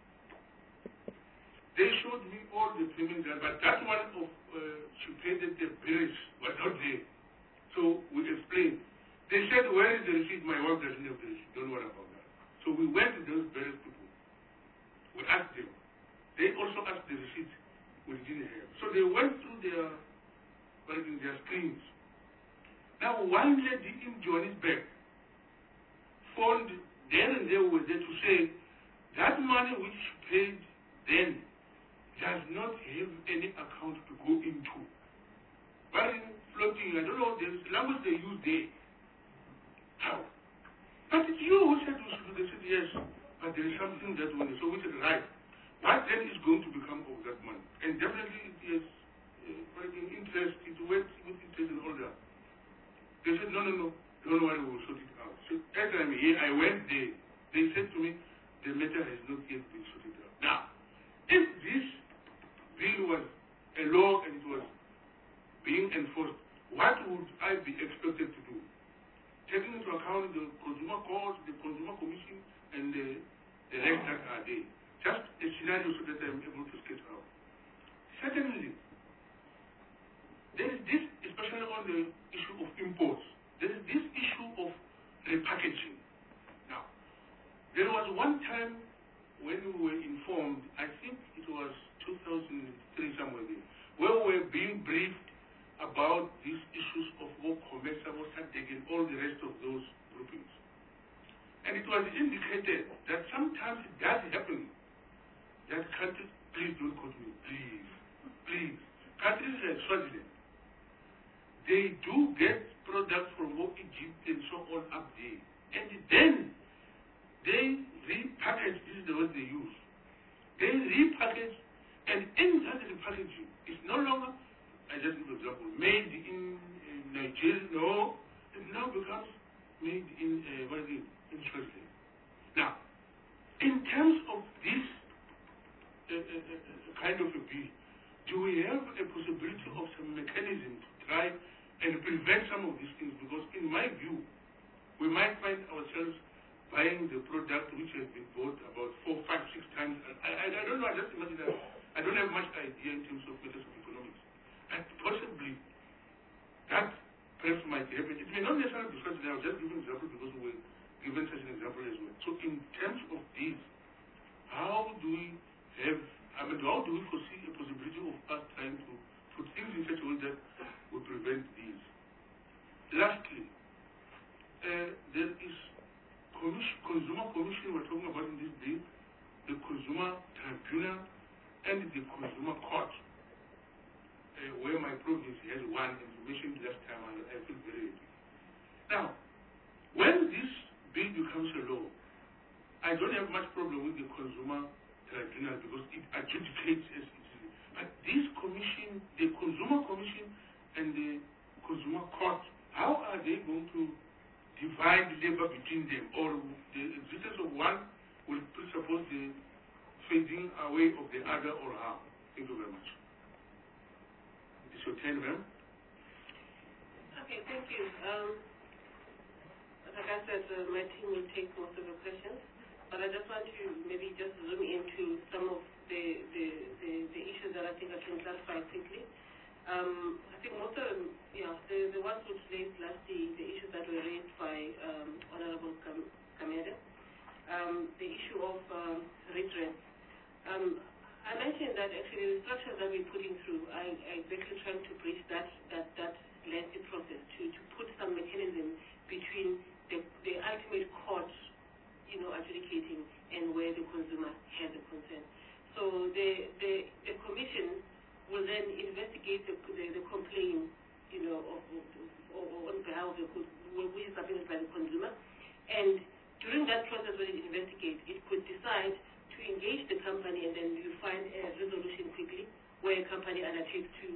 They showed me all the payments, but that one of she paid at the village was not there. So we explained. They said, where is the receipt? My wife doesn't have the receipt. Don't worry about that. So we went to those various people. We asked them. They also asked the receipt. We didn't have. So they went through their screens. Now, one lady in Johannesburg phoned there and they were there to say that money which she paid then does not have any account to go into. But in floating, I don't know, there's language they use there. How? But it's you who said we should do. They said yes, but there is something that we need. So we said, right. What then is going to become of that money? And definitely it is interest, it went with interest and all that. They said, no, don't worry, we'll sort it out. So as I'm here, I went there. They said to me, the matter has not yet been sorted out. Now, if this bill was a law and it was being being enforced, what would I be expected to do? Taking into account the consumer court, the consumer commission, and the rest that are there. Just a scenario so that I'm able to sketch out. Secondly, there is this, especially on the issue of imports, there is this issue of repackaging. Now, there was one time when we were informed, I think it was 2003 somewhere there, where we were being briefed about these issues of what commercial, what taking all the rest of those groupings. And it was indicated that sometimes it does happen that countries, please don't quote me, please, countries like Swaziland, they do get products from Egypt and so on up there. And then they repackage, this is the word they use. They repackage, and in that repackaging, it's no longer, I just give an example, made in Nigeria, no, it now becomes made in Swaziland. Now, in terms of this kind of a bill, do we have a possibility of some mechanism to try and prevent some of these things? Because in my view, we might find ourselves buying the product which has been bought about 4, 5, 6 times. I don't know, I just imagine that I don't have much idea in terms of matters of economics. And possibly that perhaps might happen. It may not necessarily be such. I'll just give an example because we were given such an example as well. So in terms of this, how do we foresee a possibility of us trying to put things in such a way that will prevent these? Lastly, there is consumer commission we're talking about in this bill, the consumer tribunal, and the consumer court, where my province has one, and you mentioned last time, I feel very happy. Now, when this bill becomes a law, I don't have much problem with the consumer tribunal because it adjudicates as it is. But this commission, the consumer commission and the consumer court, how are they going to divide labor between them? Or the existence of one will presuppose the fading away of the other, or how? Thank you very much. It's your turn, ma'am. Okay, thank you. Like I said, my team will take most of the questions, but I just want to maybe just zoom into some of the issues that I think I can clarify quickly. I think most of them, the ones which raised last, the issues that were raised by Honorable Kameda, the issue of redress. I mentioned that actually the structures that we're putting through are exactly trying to bridge that lengthy process to put some mechanism between the ultimate court, adjudicating and where the consumer has a concern. So the commission will then investigate the complaint, on behalf of which is submitted by the consumer, and during that process when it investigates, it could decide to engage the company, and then you find a resolution quickly where a company undertakes to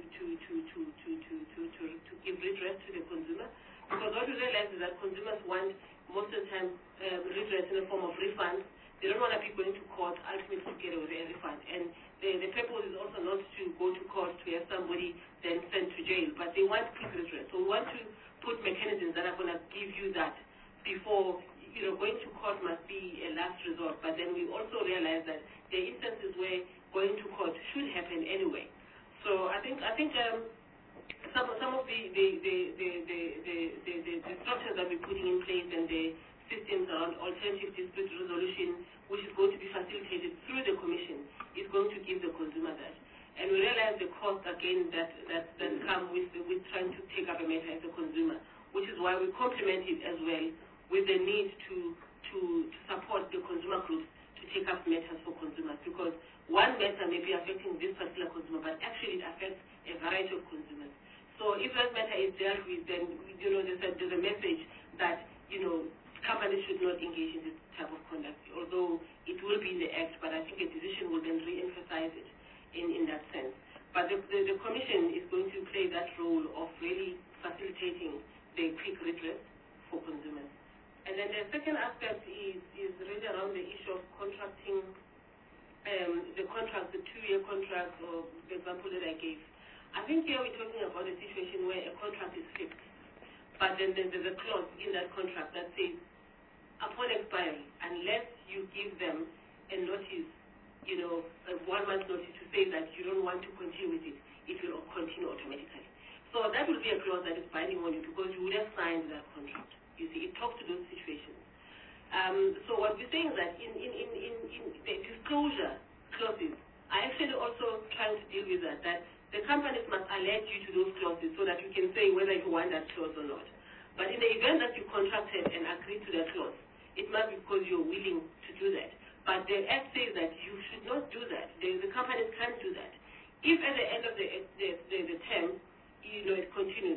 give redress to the consumer. Because what we realize is that consumers want most of the time redress in the form of refunds. They don't want to be going to court ultimately to get a refund. And the purpose is also not to go to court to have somebody then sent to jail, but they want quick redress. So we want to put mechanisms that are going to give you that before, going to court must be a last resort. But then we also realize that there are instances where going to court should happen anyway. So I think some of the structures that we're putting in place and the systems around alternative dispute resolution, which is going to be facilitated through the commission, is going to give the consumer that. And we realize the cost again that come with trying to take up a matter as a consumer, which is why we complement it as well with the need to support the consumer groups to take up matters for consumers, because one matter may be affecting this particular consumer, but actually it affects a variety of consumers. So if that matter is dealt with, then there's a message that companies should not engage in this type of conduct, although it will be in the act, but I think a decision will then re-emphasize it in that sense. But the commission is going to play that role of really facilitating the quick redress for consumers. And then the second aspect is really around the issue of contracting, the 2-year contract, or the example that I gave. I think here we're talking about a situation where a contract is fixed, but then there's a clause in that contract that says, upon expiry, unless you give them a notice, a 1 month notice to say that you don't want to continue with it, it will continue automatically. So that will be a clause that is binding on you because you would have signed that contract. You see, it talks to those situations. So what we're saying is that in the disclosure clauses, I actually also trying to deal with that the companies must alert you to those clauses so that you can say whether you want that clause or not. But in the event that you contracted and agreed to that clause, it must be because you're willing to do that. But the Act says that you should not do that. The companies can't do that. If at the end of the term, it continues,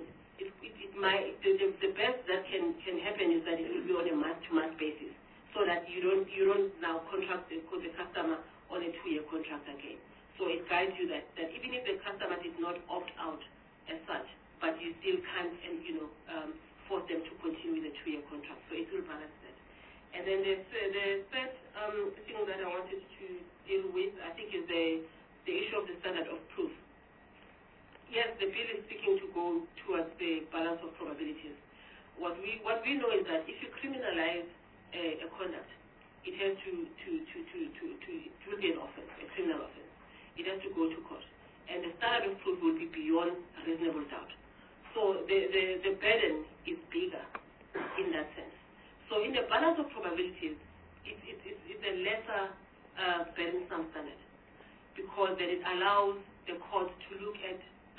the best that can happen is that it will be on a month-to-month basis, so that you don't now contract the customer on a 2-year contract again. So it guides you that even if the customer did not opt out as such, but you still can't force them to continue with a 2-year contract. So it will balance that. And then the third thing that I wanted to deal with, I think, is the issue of the standard of proof. Yes, the bill is seeking to go towards the balance of probabilities. What we know is that if you criminalize a conduct, it has to be an offense, a criminal offense. It has to go to court, and the standard of proof will be beyond reasonable doubt. So the burden is bigger in that sense. So in the balance of probabilities, it's a lesser burdensome standard, because then it allows the court to look at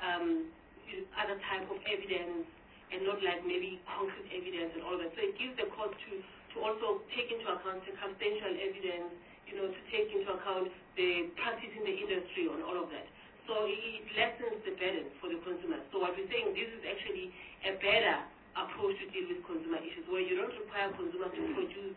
other type of evidence and not like maybe concrete evidence and all that. So it gives the court to also take into account circumstantial evidence, to take into account the practice in the industry and all of that. So it lessens the burden for the consumer. So what we're saying, this is actually a better approach to deal with consumer issues, where you don't require consumers to produce,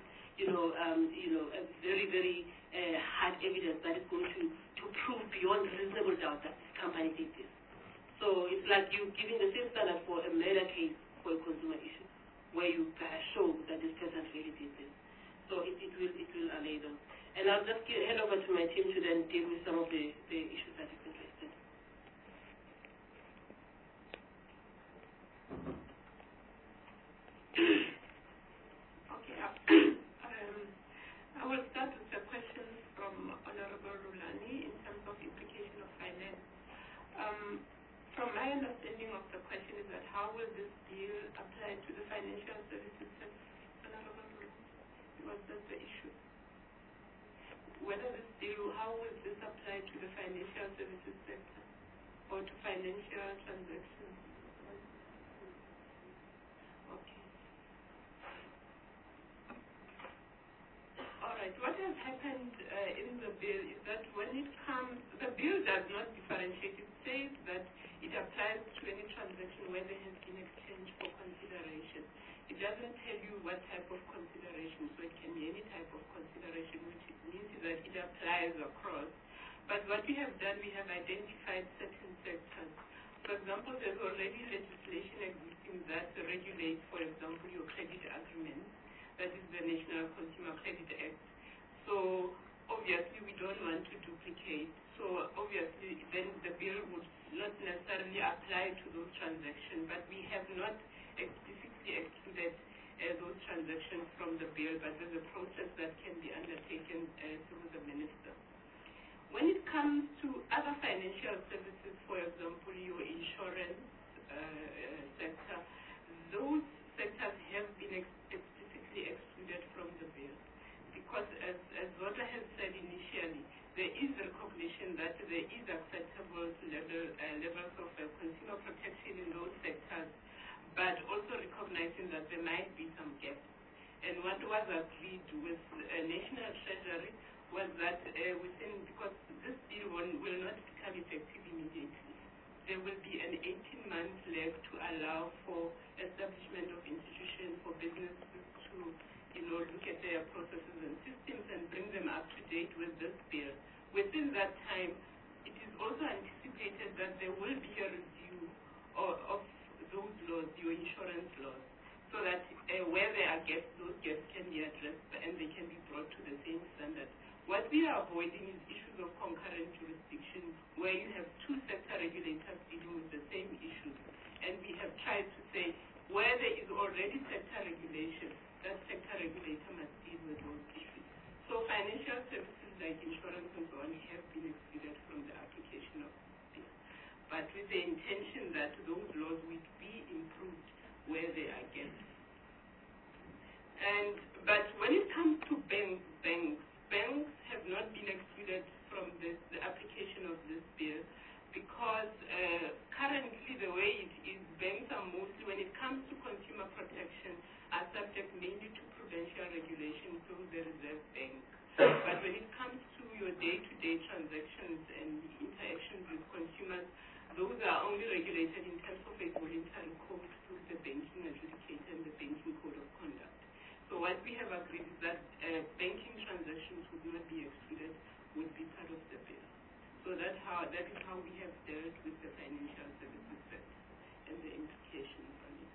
a very, very hard evidence that is going to prove beyond reasonable doubt that this company did this. So it's like you giving the same standard for a murder case for a consumer issue, where you show that this person really did this. So it will allay them. And I'll just hand over to my team to then deal with some of the issues that you've been raised. Okay. I will start with the questions from Honorable Rulani in terms of implication of finance. From my understanding of the question is that how will this bill apply to the financial services sector? Honorable Rulani, was that the issue? Whether this bill, how will this apply to the financial services sector or to financial transactions? Okay. All right. What has happened in the bill is that when it comes, the bill does not differentiate. It says that it applies to any transaction where there has been exchange for consideration. It doesn't tell you what type of consideration, so it can be any type of consideration, which means that it applies across. But what we have done, we have identified certain sectors. For example, there's already legislation existing that regulates, for example, your credit agreement. That is the National Consumer Credit Act. So obviously we don't want to duplicate. So obviously then the bill would not necessarily apply to those transactions, but we have not explicitly excluded those transactions from the bill, but there's a process that can be undertaken through the minister. When it comes to other financial services, for example, your insurance sector, those sectors have been explicitly excluded from the bill, because as Zodwa has said initially, there is recognition that there is acceptable levels of consumer protection in those sectors, but also recognizing that there might be some gaps. And what was agreed with National Treasury was that because this bill will not become effective immediately, there will be an 18-month lag to allow for establishment of institutions for businesses to look at their processes and systems and bring them up to date with this bill. Within that time, it is also anticipated that there will be a review of those laws, your insurance laws, so that where there are gaps, those gaps can be addressed and they can be brought to the same standard What we are avoiding is issues of concurrent jurisdiction, where you have two sector regulators dealing with the same issues. And we have tried to say, where there is already sector regulation, that sector regulator must deal with those issues. So financial services like insurance and so on have been excluded from the application of this, but with the intention that those laws would be improved where they are gaps. But when it comes to banks have not been excluded from the application of this bill, because currently the way it is, banks are mostly, when it comes to consumer protection, are subject mainly to prudential regulation through the Reserve Bank. But when it comes to your day-to-day transactions and interactions with consumers, those are only regulated in terms of a voluntary code through the banking adjudicator and the banking code of conduct. So what we have agreed is that banking transactions would not be excluded, would be part of the bill. So that is how we have dealt with the financial services sector and the implications on it.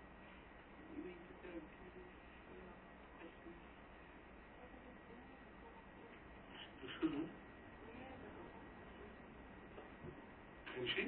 Excuse me? Can she?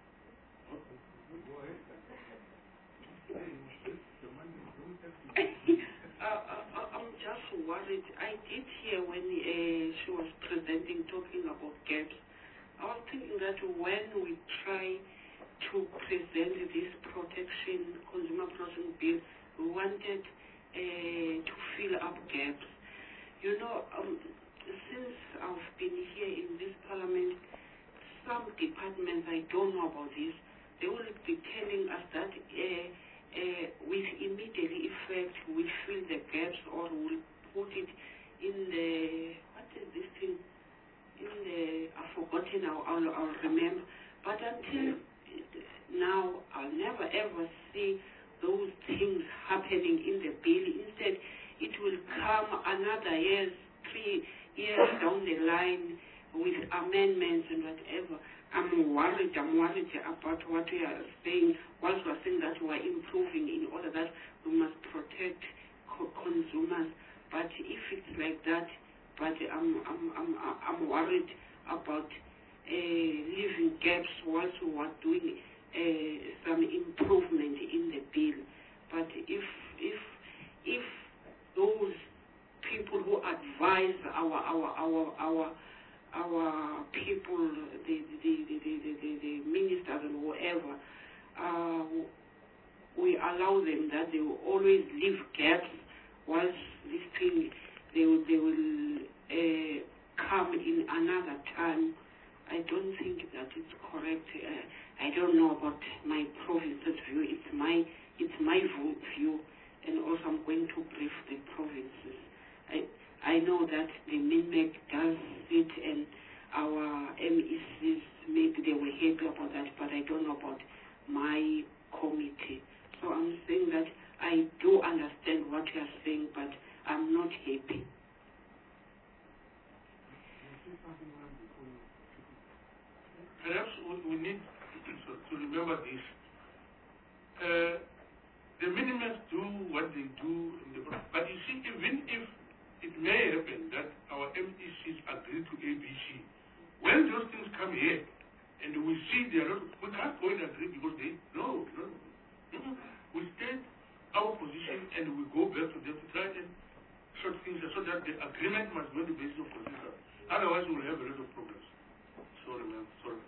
I'm just worried. I did hear when she was presenting, talking about gaps. I was thinking that when we try to present this consumer protection bill, we wanted to fill up gaps. You know, since I've been here in this parliament, some departments, I don't know about this, they will be telling us that with immediate effect we fill the gaps, or we'll put it in the, what is this thing? In the, I've forgotten, I'll remember. But until now, I'll never ever see those things happening in the bill. Instead, it will come another 3 years down the line with amendments and whatever. I'm worried about what we are saying. Whilst we are saying that we are improving in order that we must protect consumers. But if it's like that, but I'm worried about leaving gaps whilst we are doing some improvement in the bill. But if those people who advise our people, the ministers and whoever, we allow them that they will always leave gaps whilst this thing they will come in another time. I don't think that it's correct. I don't know about my province's view. It's my view, and also I'm going to brief the provinces. I know that the MINMEC does it, and our MECs, maybe they were happy about that, but I don't know about my committee. So I'm saying that I do understand what you are saying, but I'm not happy. Perhaps we need to remember this. The minimums do what they do, but you see, even if it may happen that our MECs agree to ABC, when those things come here and we see they are not, we can't go and agree because they, no. We state our position and we go back to them to try and sort things so that the agreement must be on the basis of consensus. Otherwise, we will have a lot of problems. Sorry, ma'am. Sorry.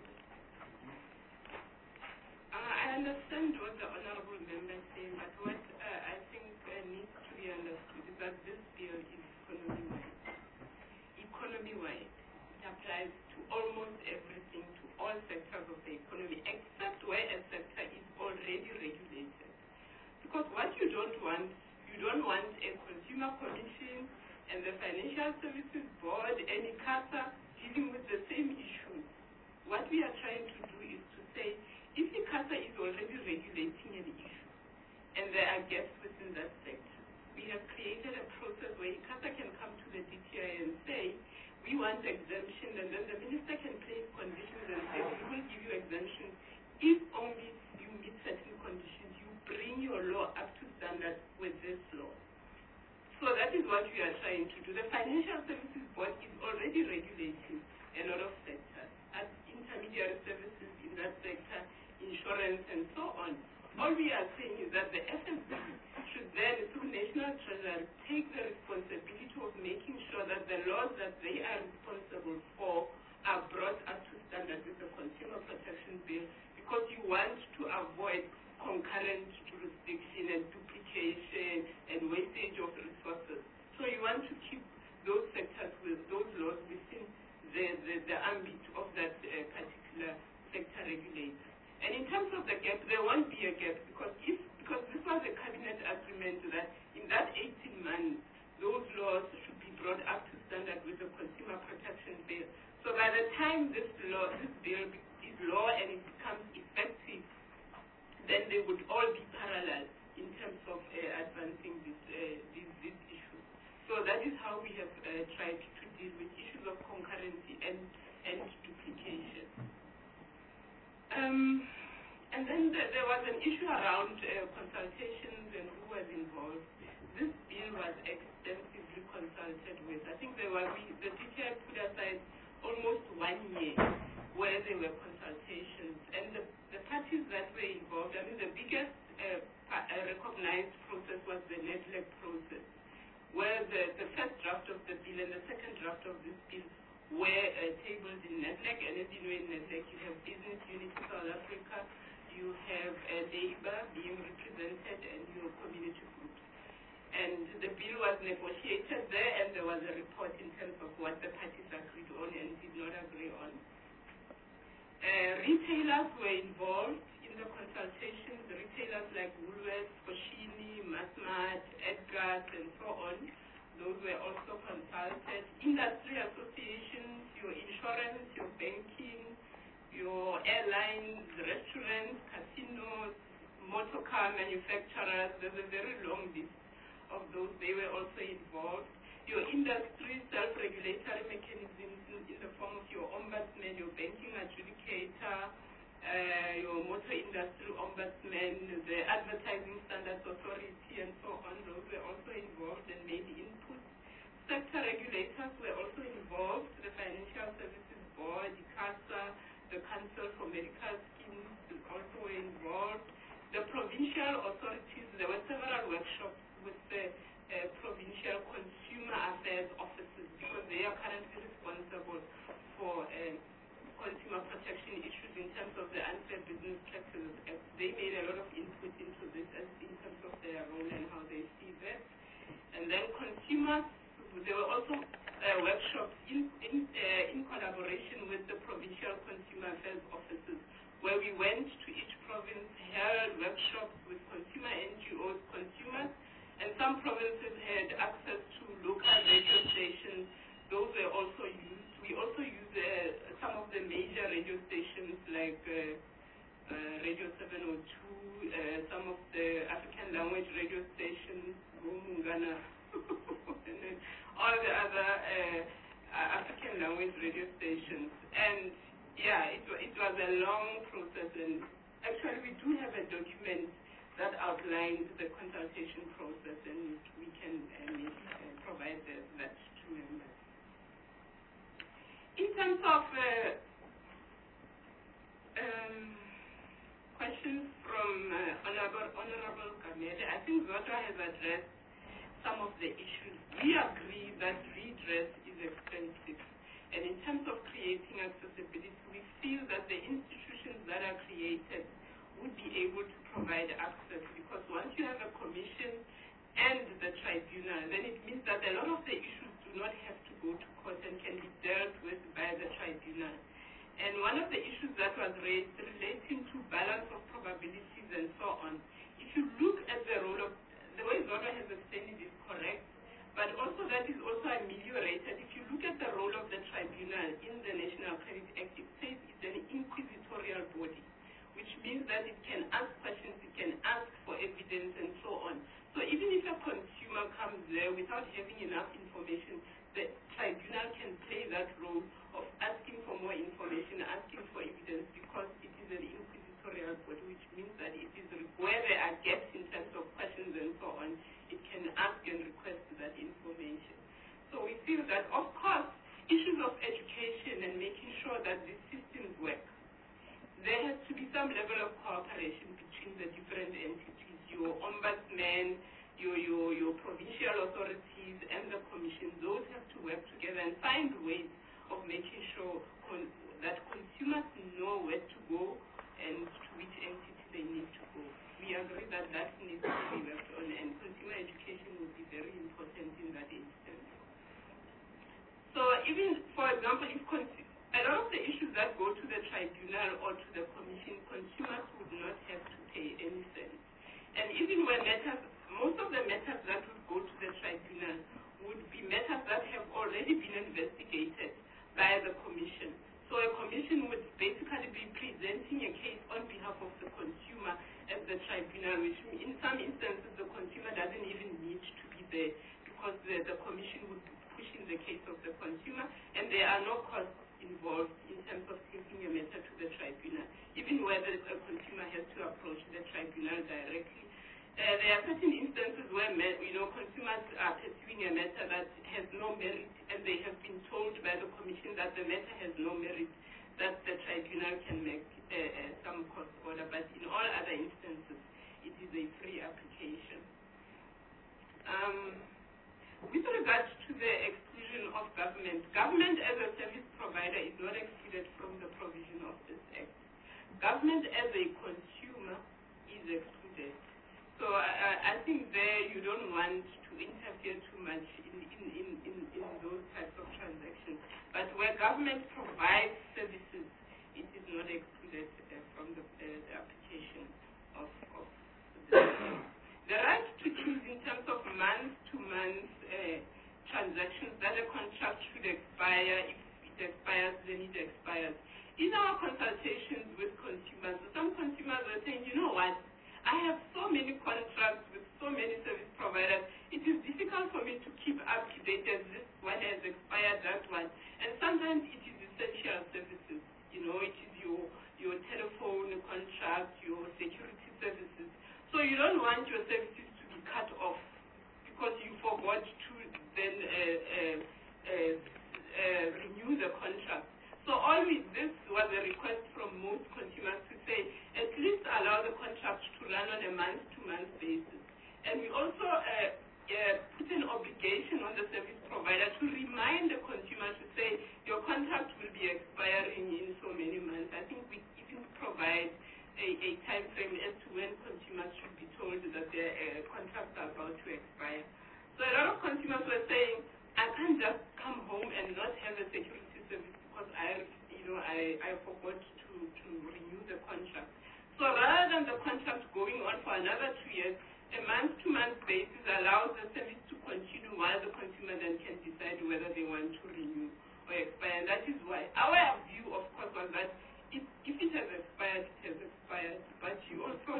I understand what the honorable member is saying, but what I think needs to be understood is that this bill is economy-wide. Economy-wide. It applies to almost everything, to all sectors of the economy, except where a sector is already regulated. Because what you don't want a consumer commission and the Financial Services Board and ICASA dealing with the same issues. What we are trying to do is to say, if ICASA is already regulating an issue and there are gaps within that sector, we have created a process where ICASA can come to the DTI and say, we want exemption, and then the minister can place conditions and say, we will give you exemption if only you meet certain conditions. You bring your law up to standard with this law. So that that is what we are trying to do. The Financial Services Board is already regulating a lot of sectors, as intermediary services in that sector, insurance, and so on. All we are saying is that the FSB should then, through National Treasury, take the responsibility of making sure that the laws that they are responsible for are brought up to standard with the Consumer Protection Bill, because you want to avoid concurrent jurisdiction and duplication and wastage of resources. So you want to keep those sectors with those laws within the ambit of that particular sector regulator. And in terms of the gap, there won't be a gap because this was a cabinet agreement that in that 18 months, those laws should be brought up to standard with the Consumer Protection Bill. So by the time this bill is law and it becomes effective, then they would all be parallel in terms of advancing these issues. So that is how we have tried to deal with issues of concurrency and duplication. And then there was an issue around consultations and who was involved. This bill was extensively consulted with. I think the DTI put aside almost 1 year where there were consultations. And the parties that were involved, I mean, the biggest recognized process was the NEDLEC process, where the first draft of the bill and the second draft of this bill were tabled in NEDLEC. And as you know, in NEDLEC, you have Business Unity South Africa, you have labor being represented, and your community groups. And the bill was negotiated there, and there was a report in terms of what the parties agreed on and did not agree on. Retailers were involved in the consultations, retailers like Woolworths, Foschini, Massmart, Edgars, and so on. Those were also consulted. Industry associations, your insurance, your banking, your airlines, restaurants, casinos, motor car manufacturers. There's a very long list of those. They were also involved. Your industry self-regulatory mechanisms in the form of your ombudsman, your banking adjudicator, your motor industry ombudsman, the advertising standards authority, and so on. Those were also involved and made input. Sector regulators were also involved. The Financial Services Board, ICASA, the Council for Medical Schemes also were involved. The provincial authorities, there were several workshops with the provincial consumer affairs offices because they are currently responsible for consumer protection issues in terms of the Unfair Business Practices Act. They made a lot of input into this in terms of their role and how they see that. And then consumers, there were also workshops in collaboration with the provincial consumer affairs offices, where we went to each province, held workshops with consumer NGOs, consumers, and some provinces had access to local radio stations. Those were also used. We also used some of the major radio stations like Radio 702, some of the African language radio stations, Mungana, and then all the other African language radio stations. And yeah, it was a long process, and actually we do have a document that outlines the consultation process, and we can provide that to members. In terms of questions from Honorable Kamede, I think Zodwa has addressed some of the issues. We agree that redress is expensive. And in terms of creating accessibility, we feel that the institutions that are created would be able to provide access, because once you have a commission and the tribunal, then it means that a lot of the issues do not have to go to court and can be dealt with by the tribunal. And one of the issues that was raised relating to balance of probabilities and so on, if you look at the role of, the way Zodwa has explained it is correct, but also that is also ameliorated. If you look at the role of the tribunal in the National Credit Act, it says it's an inquisitorial body, which means that it can ask questions, it can ask for evidence, and so on. So even if a consumer comes there without having enough information, the tribunal can play that role of asking for more information, asking for evidence, because it is an inquisitorial body, which means that it is where there are gaps in terms of questions and so on, it can ask and request that information. collaboration between the different entities, your ombudsman, your provincial authorities, and the commission. Those have to work together and find ways of making sure that consumers know where to go and to which entity they need to go. We agree that that needs to be worked on, and consumer education will be very important in that instance. So even, for example, if a lot of the issues that go to the tribunal or to the commission, consumers would not have to pay any cents. And even when most of the matters that would go to the tribunal would be matters that have already been investigated by the commission. So a commission would basically be presenting a case on behalf of the consumer at the tribunal, which in some instances the consumer doesn't even need to be there because the commission would be pushing the case of the consumer, and there are no costs involved in terms of taking a matter to the tribunal, even whether a consumer has to approach the tribunal directly. There are certain instances where consumers are pursuing a matter that has no merit, and they have been told by the commission that the matter has no merit, that the tribunal can make some cost order. But in all other instances, it is a free application. With regards to the exclusion of government as a service provider is not excluded from the provision of this Act. Government as a consumer is excluded. So I think there you don't want to interfere too much in those types of transactions. But where government provides services, it is not excluded from the application of the right to choose in terms of month-to-month transactions that a contract should expire. If it expires, then it expires. In our consultations with consumers, some consumers are saying, you know what, I have so many contracts with so many service providers, it is difficult for me to keep up to date as this one has expired, that one. And sometimes it is essential services. It is your telephone contract, your security services. So you don't want your services to be cut off because you forgot to then renew the contract. So this was a request from most consumers to say, at least allow the contract to run on a month-to-month basis. And we also put an obligation on the service provider to remind the consumer to say, your contract will be expiring in so many months. I think we even provide a time frame as to when consumers should be told that their contracts are about to expire. So a lot of consumers were saying, I can't just come home and not have a security service because I forgot to renew the contract. So rather than the contract going on for another 2 years, a month-to-month basis allows the service to continue while the consumer then can decide whether they want to renew or expire. And that is why our view, of course, was that if it has expired, it has expired. But you also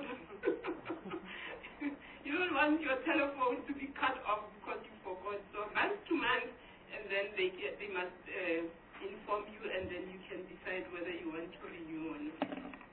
you don't want your telephone to be cut off because you forgot. So month-to-month, and then they must inform you, and then you can decide whether you want to renew or not.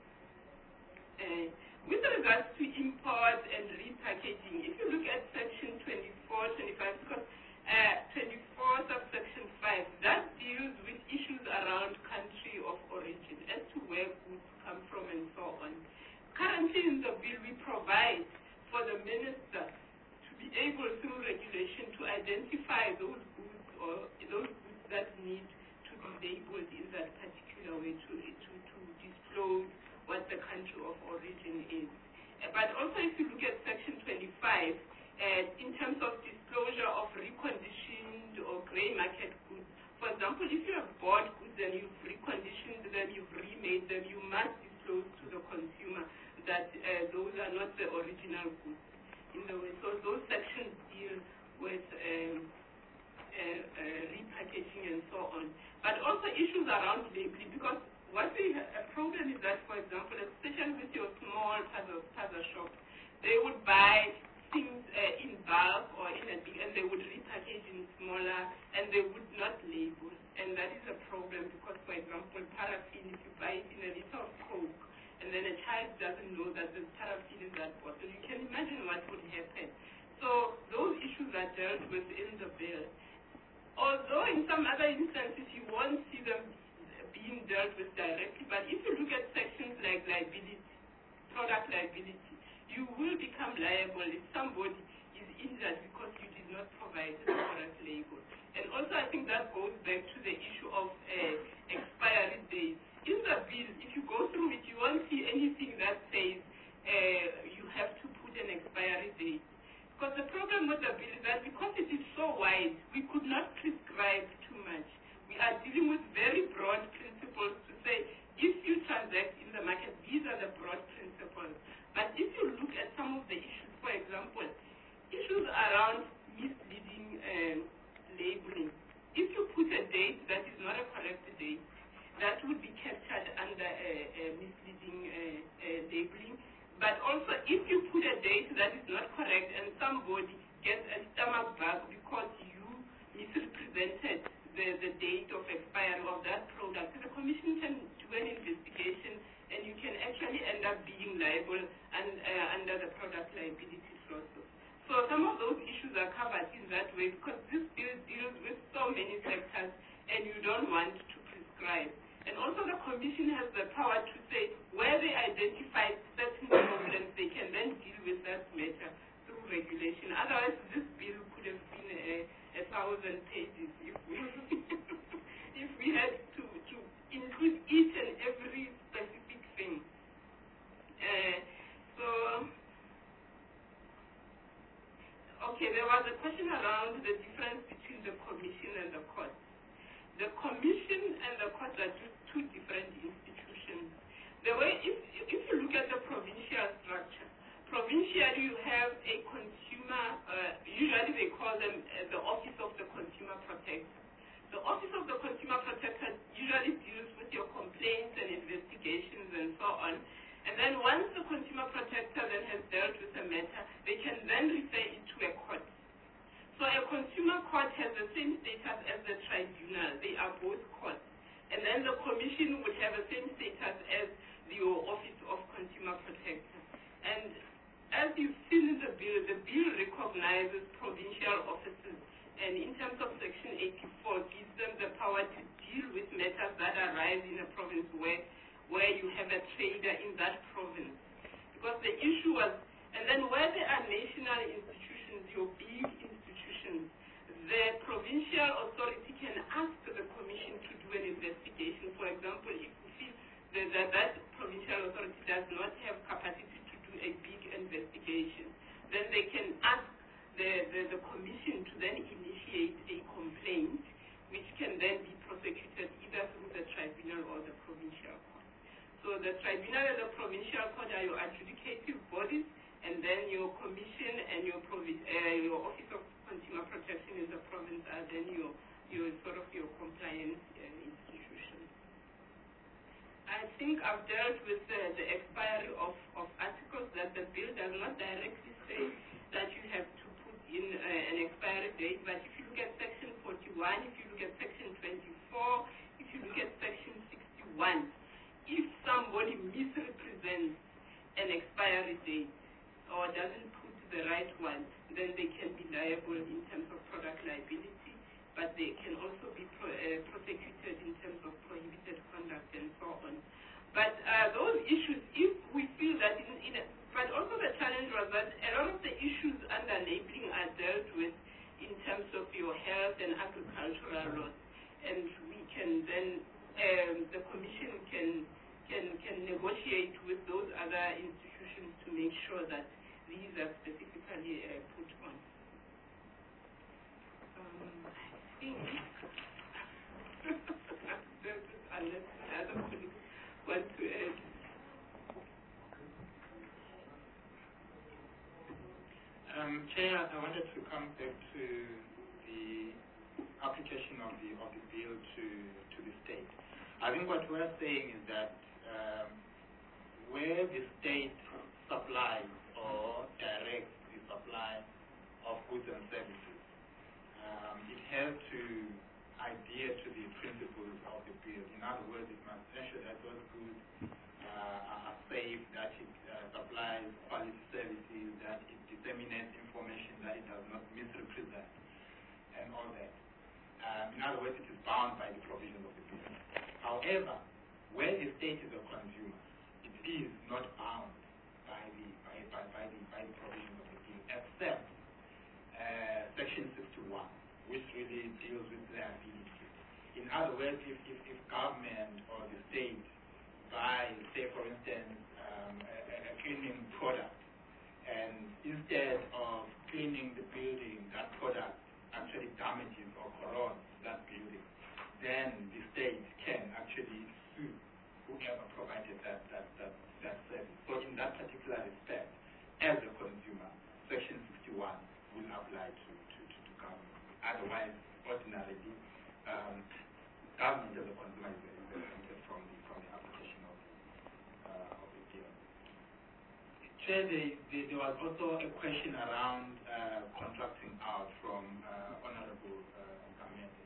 With regards to import and repackaging, if you look at section 24, 25, because 24 subsection 5, that deals with issues around country of origin as to where goods come from and so on. Currently in the bill, we provide for the minister to be able through regulation to identify those goods or those goods that need to be labeled in that particular way to disclose what the country of origin is. But also if you look at section 25, in terms of disclosure of reconditioned or grey market goods, for example, if you have bought goods and you've reconditioned them, you've remade them, you must disclose to the consumer that those are not the original goods in the way. So those sections deal with repackaging and so on. But also issues around labeling, because what a problem is that, for example, especially with your small puzzle shop, they would buy things in bulk or in a big, and they would repackage in smaller, and they would not label. And that is a problem because, for example, paraffin, if you buy it in a liter of Coke, and then a child doesn't know that there's paraffin in that bottle, you can imagine what would happen. So those issues are dealt with in the bill. Although in some other instances you won't see them being dealt with directly, but if you look at sections like liability, product liability. You will become liable if somebody is injured because you did not provide the correct label. And also, I think that goes back to the issue of expiry date. In the bill, if you go through it, you won't see anything that says you have to put an expiry date. Because the problem with the bill is that because it is so wide, we could not prescribe too much. We are dealing with very broad principles to say, if you transact in the market, these are the broad principles. But if you look at some of the issues, for example, issues around misleading labeling. If you put a date that is not a correct date, that would be captured under misleading labeling. But also, if you put a date that is not correct and somebody gets a stomach bug because you misrepresented the date of expiry of that product, the Commission can do an investigation and you can actually end up being liable under the product liability clause. So some of those issues are covered in that way because this bill deals with so many sectors and you don't want to prescribe. And also the Commission has the power to say where they identify certain problems, they can then deal with that matter through regulation. Otherwise, this bill could have been 1,000 pages if we if we had to include each and every specific thing. Okay, there was a question around the difference between the Commission and the court. The Commission and the court are just two different institutions. The way, if you look at the provincial structure, provincially you have a consumer, usually they call them the Office of the Consumer Protector. The Office of the Consumer Protector usually deals with your complaints and investigations and so on. And then once the Consumer Protector then has dealt with the matter, they can then refer it to a court. So a consumer court has the same status as the tribunal. They are both courts. And then the Commission would have the same status as the Office of Consumer Protector. And as you've seen in the bill recognizes provincial offices. And in terms of Section 84, gives them the power to deal with matters that arise in a province where you have a trader in that province. Because the issue was, and then where there are national institutions, your big institutions, the provincial authority can ask the Commission to do an investigation. For example, if we feel that provincial authority does not have capacity to do a big investigation, then they can ask the Commission to then initiate a complaint, which can then be prosecuted either through the tribunal or the provincial court. So the tribunal and the provincial court are your adjudicative bodies, and then your Commission and your Office of Consumer Protection in the province are then your sort of your compliance institution. I think I've dealt with the expiry of articles that the bill does not directly say that you have to put in an expiry date, but if you look at Section 41, if you look at Section 24, if you look at Section 61, if somebody misrepresents an expiry date or doesn't put the right one, then they can be liable in terms of product liability, but they can also be prosecuted in terms of prohibited conduct and so on. But those issues, if we feel that but also the challenge was that a lot of the issues under labeling are dealt with in terms of your health and agricultural laws, and we can then, the Commission can negotiate with those other institutions to make sure that these are specifically put on. I think, unless other colleagues want to add. Chair, I wanted to come back to the application of the bill to the state. I think what we're saying is that where the state supplies or directs the supply of goods and services, it has to adhere to the principles of the bill. In other words, it must ensure that those goods are safe, that it supplies quality services, that it disseminates information, that it does not misrepresent, and all that. In other words, it is bound by the provisions of the bill. However, where the state is a consumer, it is not bound by the provisions of the bill, except Section 61, which really deals with liability. In other words, if government or the state buy, say for instance, a cleaning product, and instead of cleaning the building, that product actually damages or corrodes that building, then the state can actually sue whoever provided that service. So in that particular respect, as a consumer, Section 61 will apply to government. Otherwise, ordinarily, government as a consumer is exempted from the application of the bill. Chair, there was also a question around contracting out from Honorable Gamete.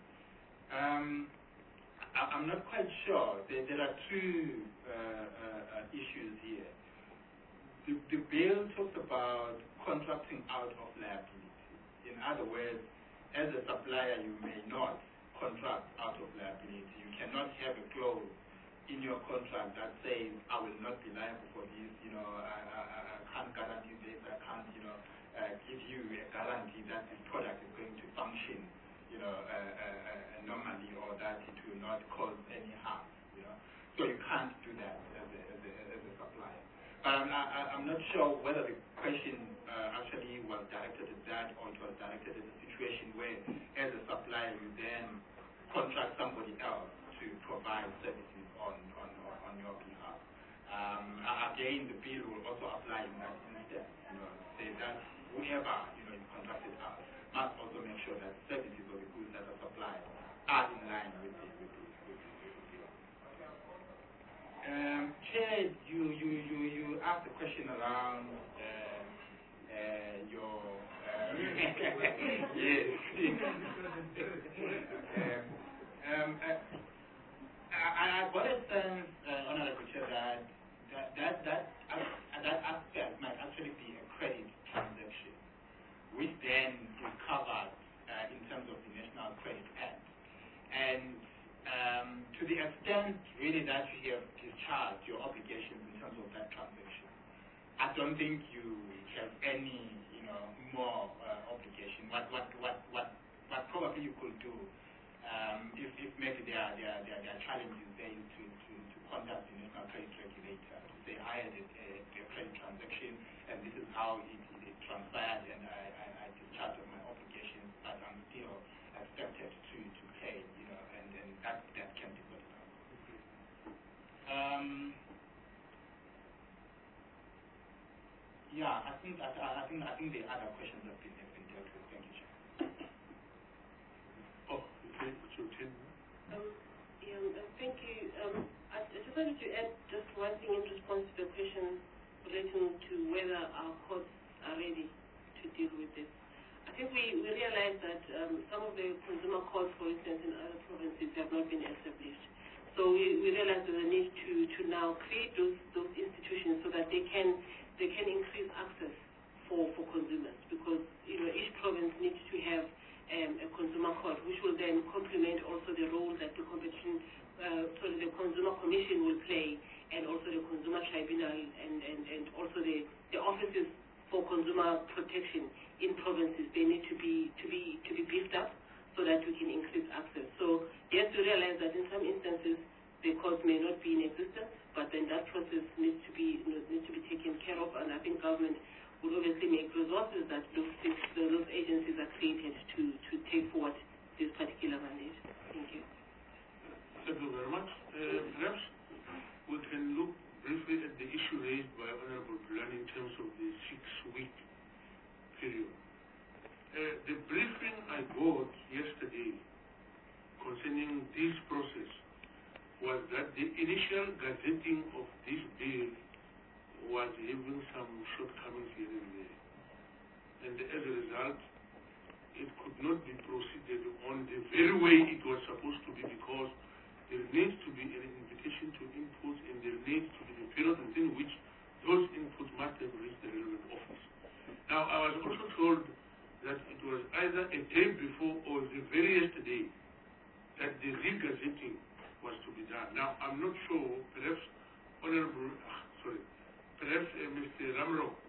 I'm not quite sure. There are two issues here. The bill talks about contracting out of liability. In other words, as a supplier, you may not contract out of liability. You cannot have a clause in your contract that says, I will not be liable for this, I can't guarantee this, I can't, give you a guarantee that this product is going to function, normally, or that it will not cause any harm, So you can't do that as a supplier. I'm not sure whether the question actually was directed at that, or it was directed at a situation where, as a supplier, you then contract somebody else to provide services on your behalf. Again, the bill will also apply in that instance. Say that whoever is contracted out must also make sure that services or the goods that are supplied are in line with the bill. Chair, you asked a question around your yes. I got a sense, Honorable Chair, that aspect might actually be a credit transaction, which then is covered in terms of the National Credit Act. And to the extent really that you have discharged your obligations in terms of that transaction, I don't think you have any, more obligation. What probably you could do, if maybe there are challenges there, is to contact the National Credit Regulator to say I had a credit transaction and this is how it transpired, and I discharged my obligations, but I'm still expected to pay, and that can be sorted out. Yeah, I think the other questions have been dealt with. Thank you, Chair. Oh, okay, it's your turn. Thank you. I just wanted to add just one thing in response to the question relating to whether our courts are ready to deal with this. I think we realize that some of the consumer courts, for instance, in other provinces have not been established. So we realize there's a need to now create those institutions so that they can increase access for consumers, because each province needs to have a consumer court, which will then complement also the role that the the Consumer Commission will play, and also the Consumer Tribunal, and also the offices for consumer protection in provinces. They need to be beefed up so that we can increase access. So yes, we realize that in some instances the courts may not be in existence, but then that process needs to be taken care of, and I think government will obviously make resources that those agencies are created to take forward this particular mandate. Thank you. Thank you very much. Perhaps we can look briefly at the issue raised by Honorable Bulani in terms of the 6-week period. The briefing I got yesterday concerning this process was that the initial gazetting of this bill was having some shortcomings here and there. And as a result, it could not be proceeded on the very way it was supposed to be, because there needs to be an invitation to input, and there needs to be a period within which those inputs must have reached the relevant office. Now, I was also told that it was either a day before or the very yesterday that the re-gazetting was to be done. Now, I'm not sure, perhaps Mr. Ramrock could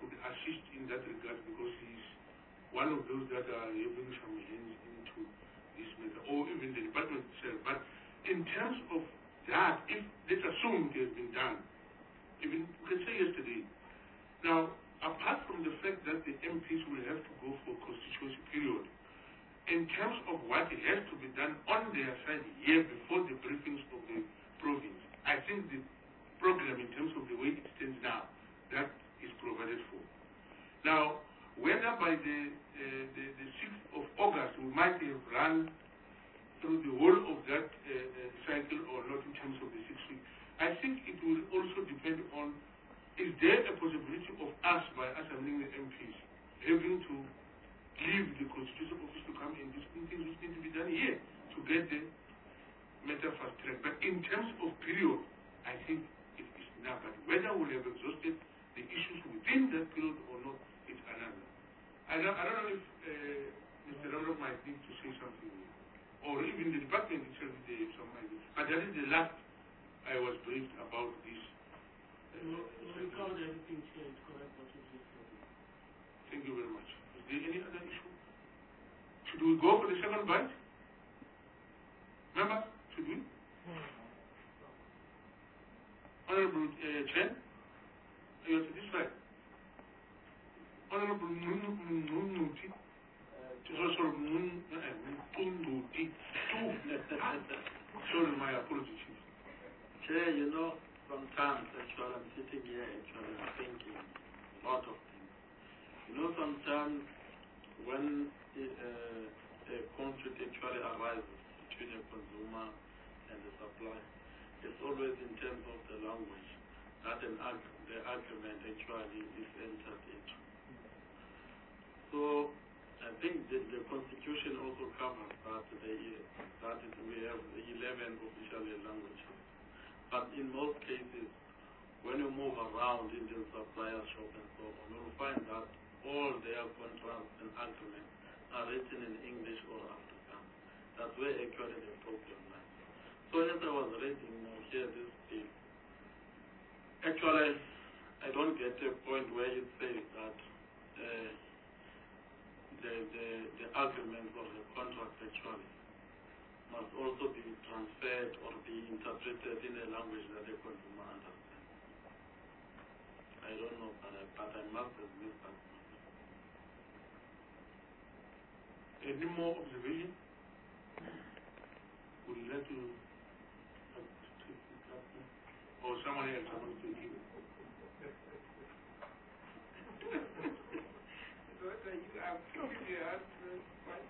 assist in that regard because he's one of those that are having some hands into this matter, or even the department itself. But in terms of that, if let's assume it has been done, even we can say yesterday. Now, apart from the fact that the MPs will have to go for constituency period, in terms of what has to be done on their side here before the briefings of the province, I think the program in terms of the way it stands now, that is provided for. Now, whether by the 6th of August we might have run through the whole of that cycle or not in terms of the 6 weeks, I think it will also depend on, is there a possibility of us, by assembling the MPs, having to leave the constitutional office to come and do things which need to be done here to get the matter fast track. But in terms of period, I think it is enough. But whether we'll have exhausted the issues within that period or not, it's another. I don't know if Mr. Ramrock might need to say something, or even the department itself, they have some idea. But that is the last I was briefed about this. We covered everything here. It's correct what you just said. Thank you very much. Is there any other issue? Should we go for the second bite? Remember? Should we? Honorable Chen, are you satisfied? Honorable Munuti, sorry, my apologies. Chair, you know, sometimes actually I'm sitting here actually thinking a lot of things. You know, sometimes when a conflict actually arises between a consumer and the supplier, it's always in terms of the language that the argument actually is entered into. So I think the Constitution also covers that we have 11 official languages. But in most cases, when you move around in the supplier shop and so on, you will find that all their contracts and agreements are written in English or Afrikaans. That's where actually the problem lies. So as I was reading here this bill, actually I don't get a point where it says that the arguments of the contract actually must also be transferred or be interpreted in a language that the consumer understands. I don't know, but I must have missed that. Any more observation? Would you like to take it up? Or someone else wants to give it? You are probably answering one.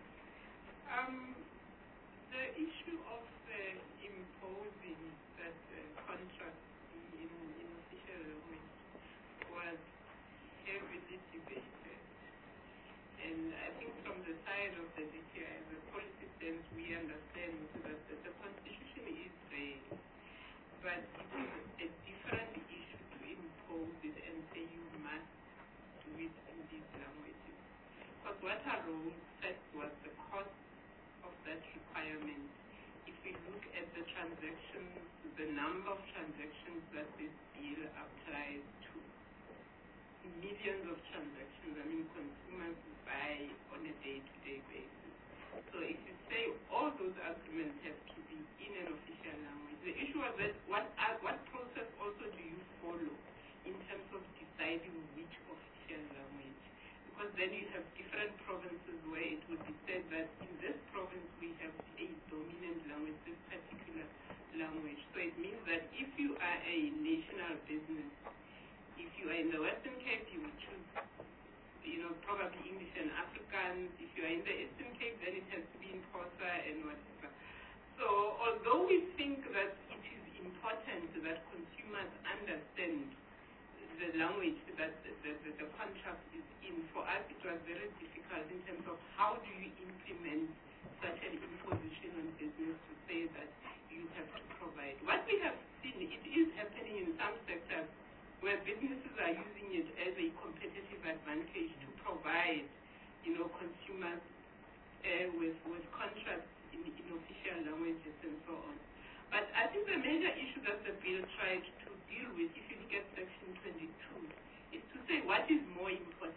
The issue of imposing that contract in official language was heavily debated. And I think from the side of the DTI, as a policy sense, we understand that the Constitution is there, but it is a different issue to impose it and say you must do it in these languages. Because what our role set was the cost of that requirement. If we look at the transactions, the number of transactions that this bill applies to, millions of transactions, I mean consumers buy on a day-to-day basis. So if you say all those agreements have to be in an official language, the issue was that what process also do you follow in terms of deciding which official language? Because then you have different provinces where it would be said that in this province we have a dominant language, this particular language. So it means that if you are a national business, if you are in the Western Cape, you would choose, probably English and Afrikaans. If you are in the Eastern Cape, then it has to be in Xhosa and whatever. So although we think that it is important that consumers understand the language that the contract is in, for us it was very difficult in terms of how do you implement such an imposition on business to say that you have to provide. What we have seen, it is happening in some sectors where businesses are using it as a competitive advantage to provide, consumers with contracts in official languages and so on. But I think the major issue that the bill tried to deal with, if you look at Section 22, is to say what is more important.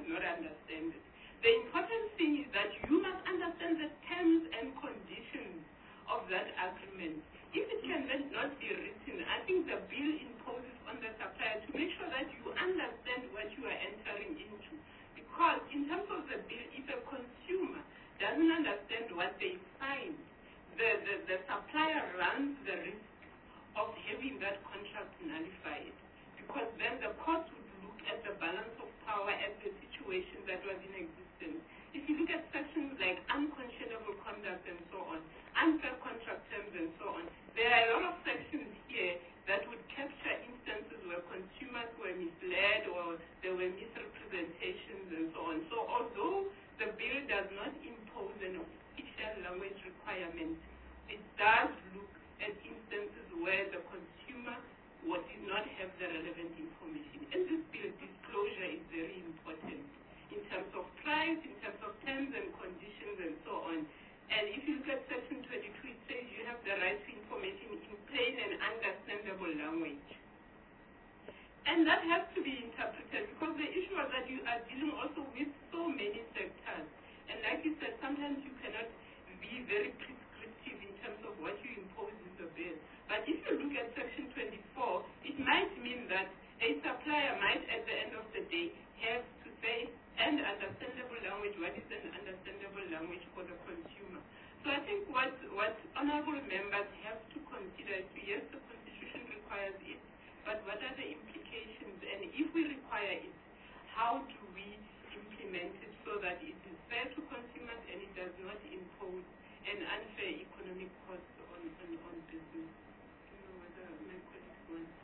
not understand it. The important thing is that you must understand the terms and conditions of that agreement. If it can then not be written, I think the bill imposes on the supplier to make sure that you understand what you are entering into. Because in terms of the bill, if a consumer doesn't understand what they sign, the supplier runs the risk of having that contract nullified. Because then the court would look at the balance of power at the situation that was in existence. If you look at sections like unconscionable conduct and so on, unfair contract terms and so on, there are a lot of sections here that would capture instances where consumers were misled or there were misrepresentations and so on. So although the bill does not impose an official language requirement, it does look at instances where the consumer did not have the relevant information. In this bill, disclosure is very important in terms of price, in terms of terms and conditions and so on. And if you look at section 22, it says you have the right to information in plain and understandable language. And that has to be interpreted because the issue is that you are dealing also with so many sectors. And like you said, sometimes you cannot be very prescriptive in terms of what you impose in the bill. But if you look at section 24, it might mean that a supplier might at the end of the day have to say, and understandable language, what is an understandable language for the consumer? So I think what honorable members have to consider is, yes, the Constitution requires it, but what are the implications? And if we require it, how do we implement it so that it is fair to consumers and it does not impose an unfair economic cost on business? I don't know whether my colleagues want to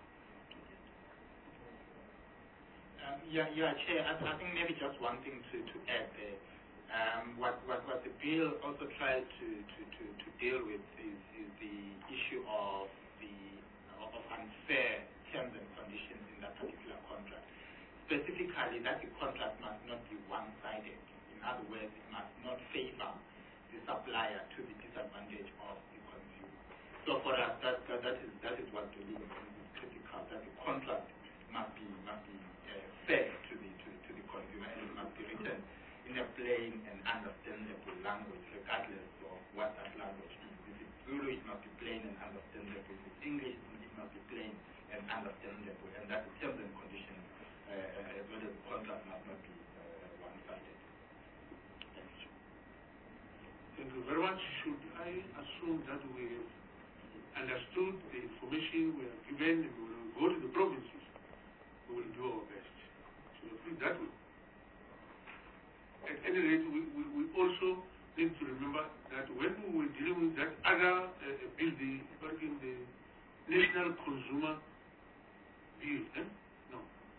Chair, I think maybe just one thing to add there. What the bill also tries to deal with is the issue of unfair terms and conditions in that particular contract. Specifically, that the contract must not be one-sided. In other words, it must not favor the supplier to the disadvantage of the consumer. So for us, that is what the legal is critical. That the contract must be fair to the consumer, and it must be written in a plain and understandable language, regardless of what that language is. If it's Zulu, it must be plain and understandable. If it's English, it must be plain and understandable. And that the terms and conditions, as well as the contract, must not be one-sided. Thank you. Thank you very much. Should I assume that we have understood the information we have given and we will go to the provinces? We will do our best. So please that way. At any rate, we also need to remember that when we were dealing with that other bill, the National Consumer Bill, no.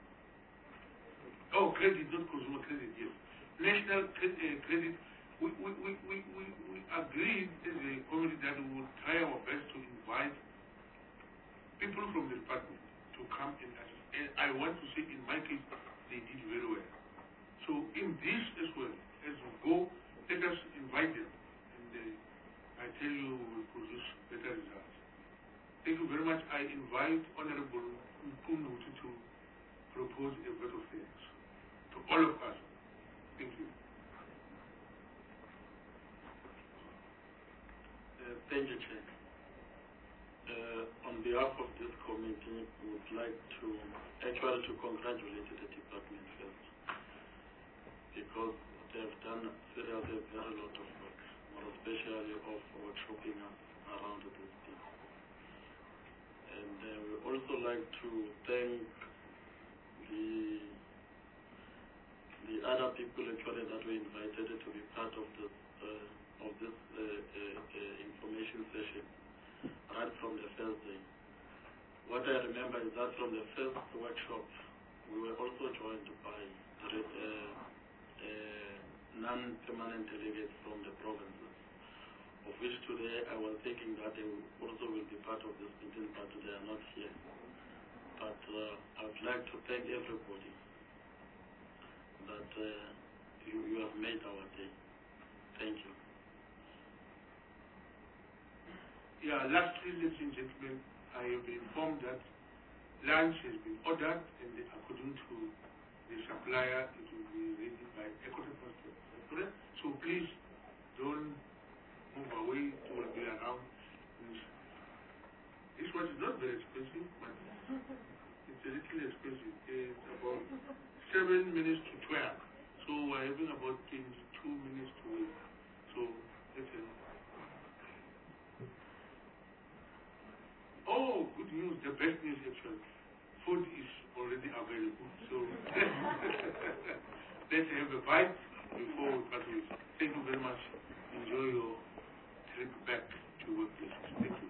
Oh, credit, not consumer credit, yes. National credit, we agreed as a committee that we would try our best to invite people from the department to come and assist. And I want to say, in my case, they did very well. So in this as well, as we go, let us invite them, and I tell you, we will produce better results. Thank you very much. I invite Honorable Mpunuti to propose a vote of thanks to all of us. Thank you. Thank you, Chair. On behalf of this committee, we would like to congratulate the department first, because they have done seriously a very lot of work, more especially of workshopping around this thing. And we also like to thank the other people actually that were invited to be part of this information session right from the first day. What I remember is that from the first workshop, we were also joined by non-permanent delegates from the provinces, of which today I was thinking that they also will be part of this meeting, but they are not here. But I would like to thank everybody that you have made our day. Thank you. Yeah, lastly, ladies and gentlemen, I have been informed that lunch has been ordered, and according to the supplier, it will be ready by Equitable. Correct? So please don't move away. It will be around. This one is not very expensive, but it's a little expensive. It's about 7 minutes to 12. So we're having about 22 minutes to wait. So that's it. Oh, good news. The best news actually. Food is already available. So let's have a bite before we part ways. Thank you very much. Enjoy your trip back to workplace. Thank you.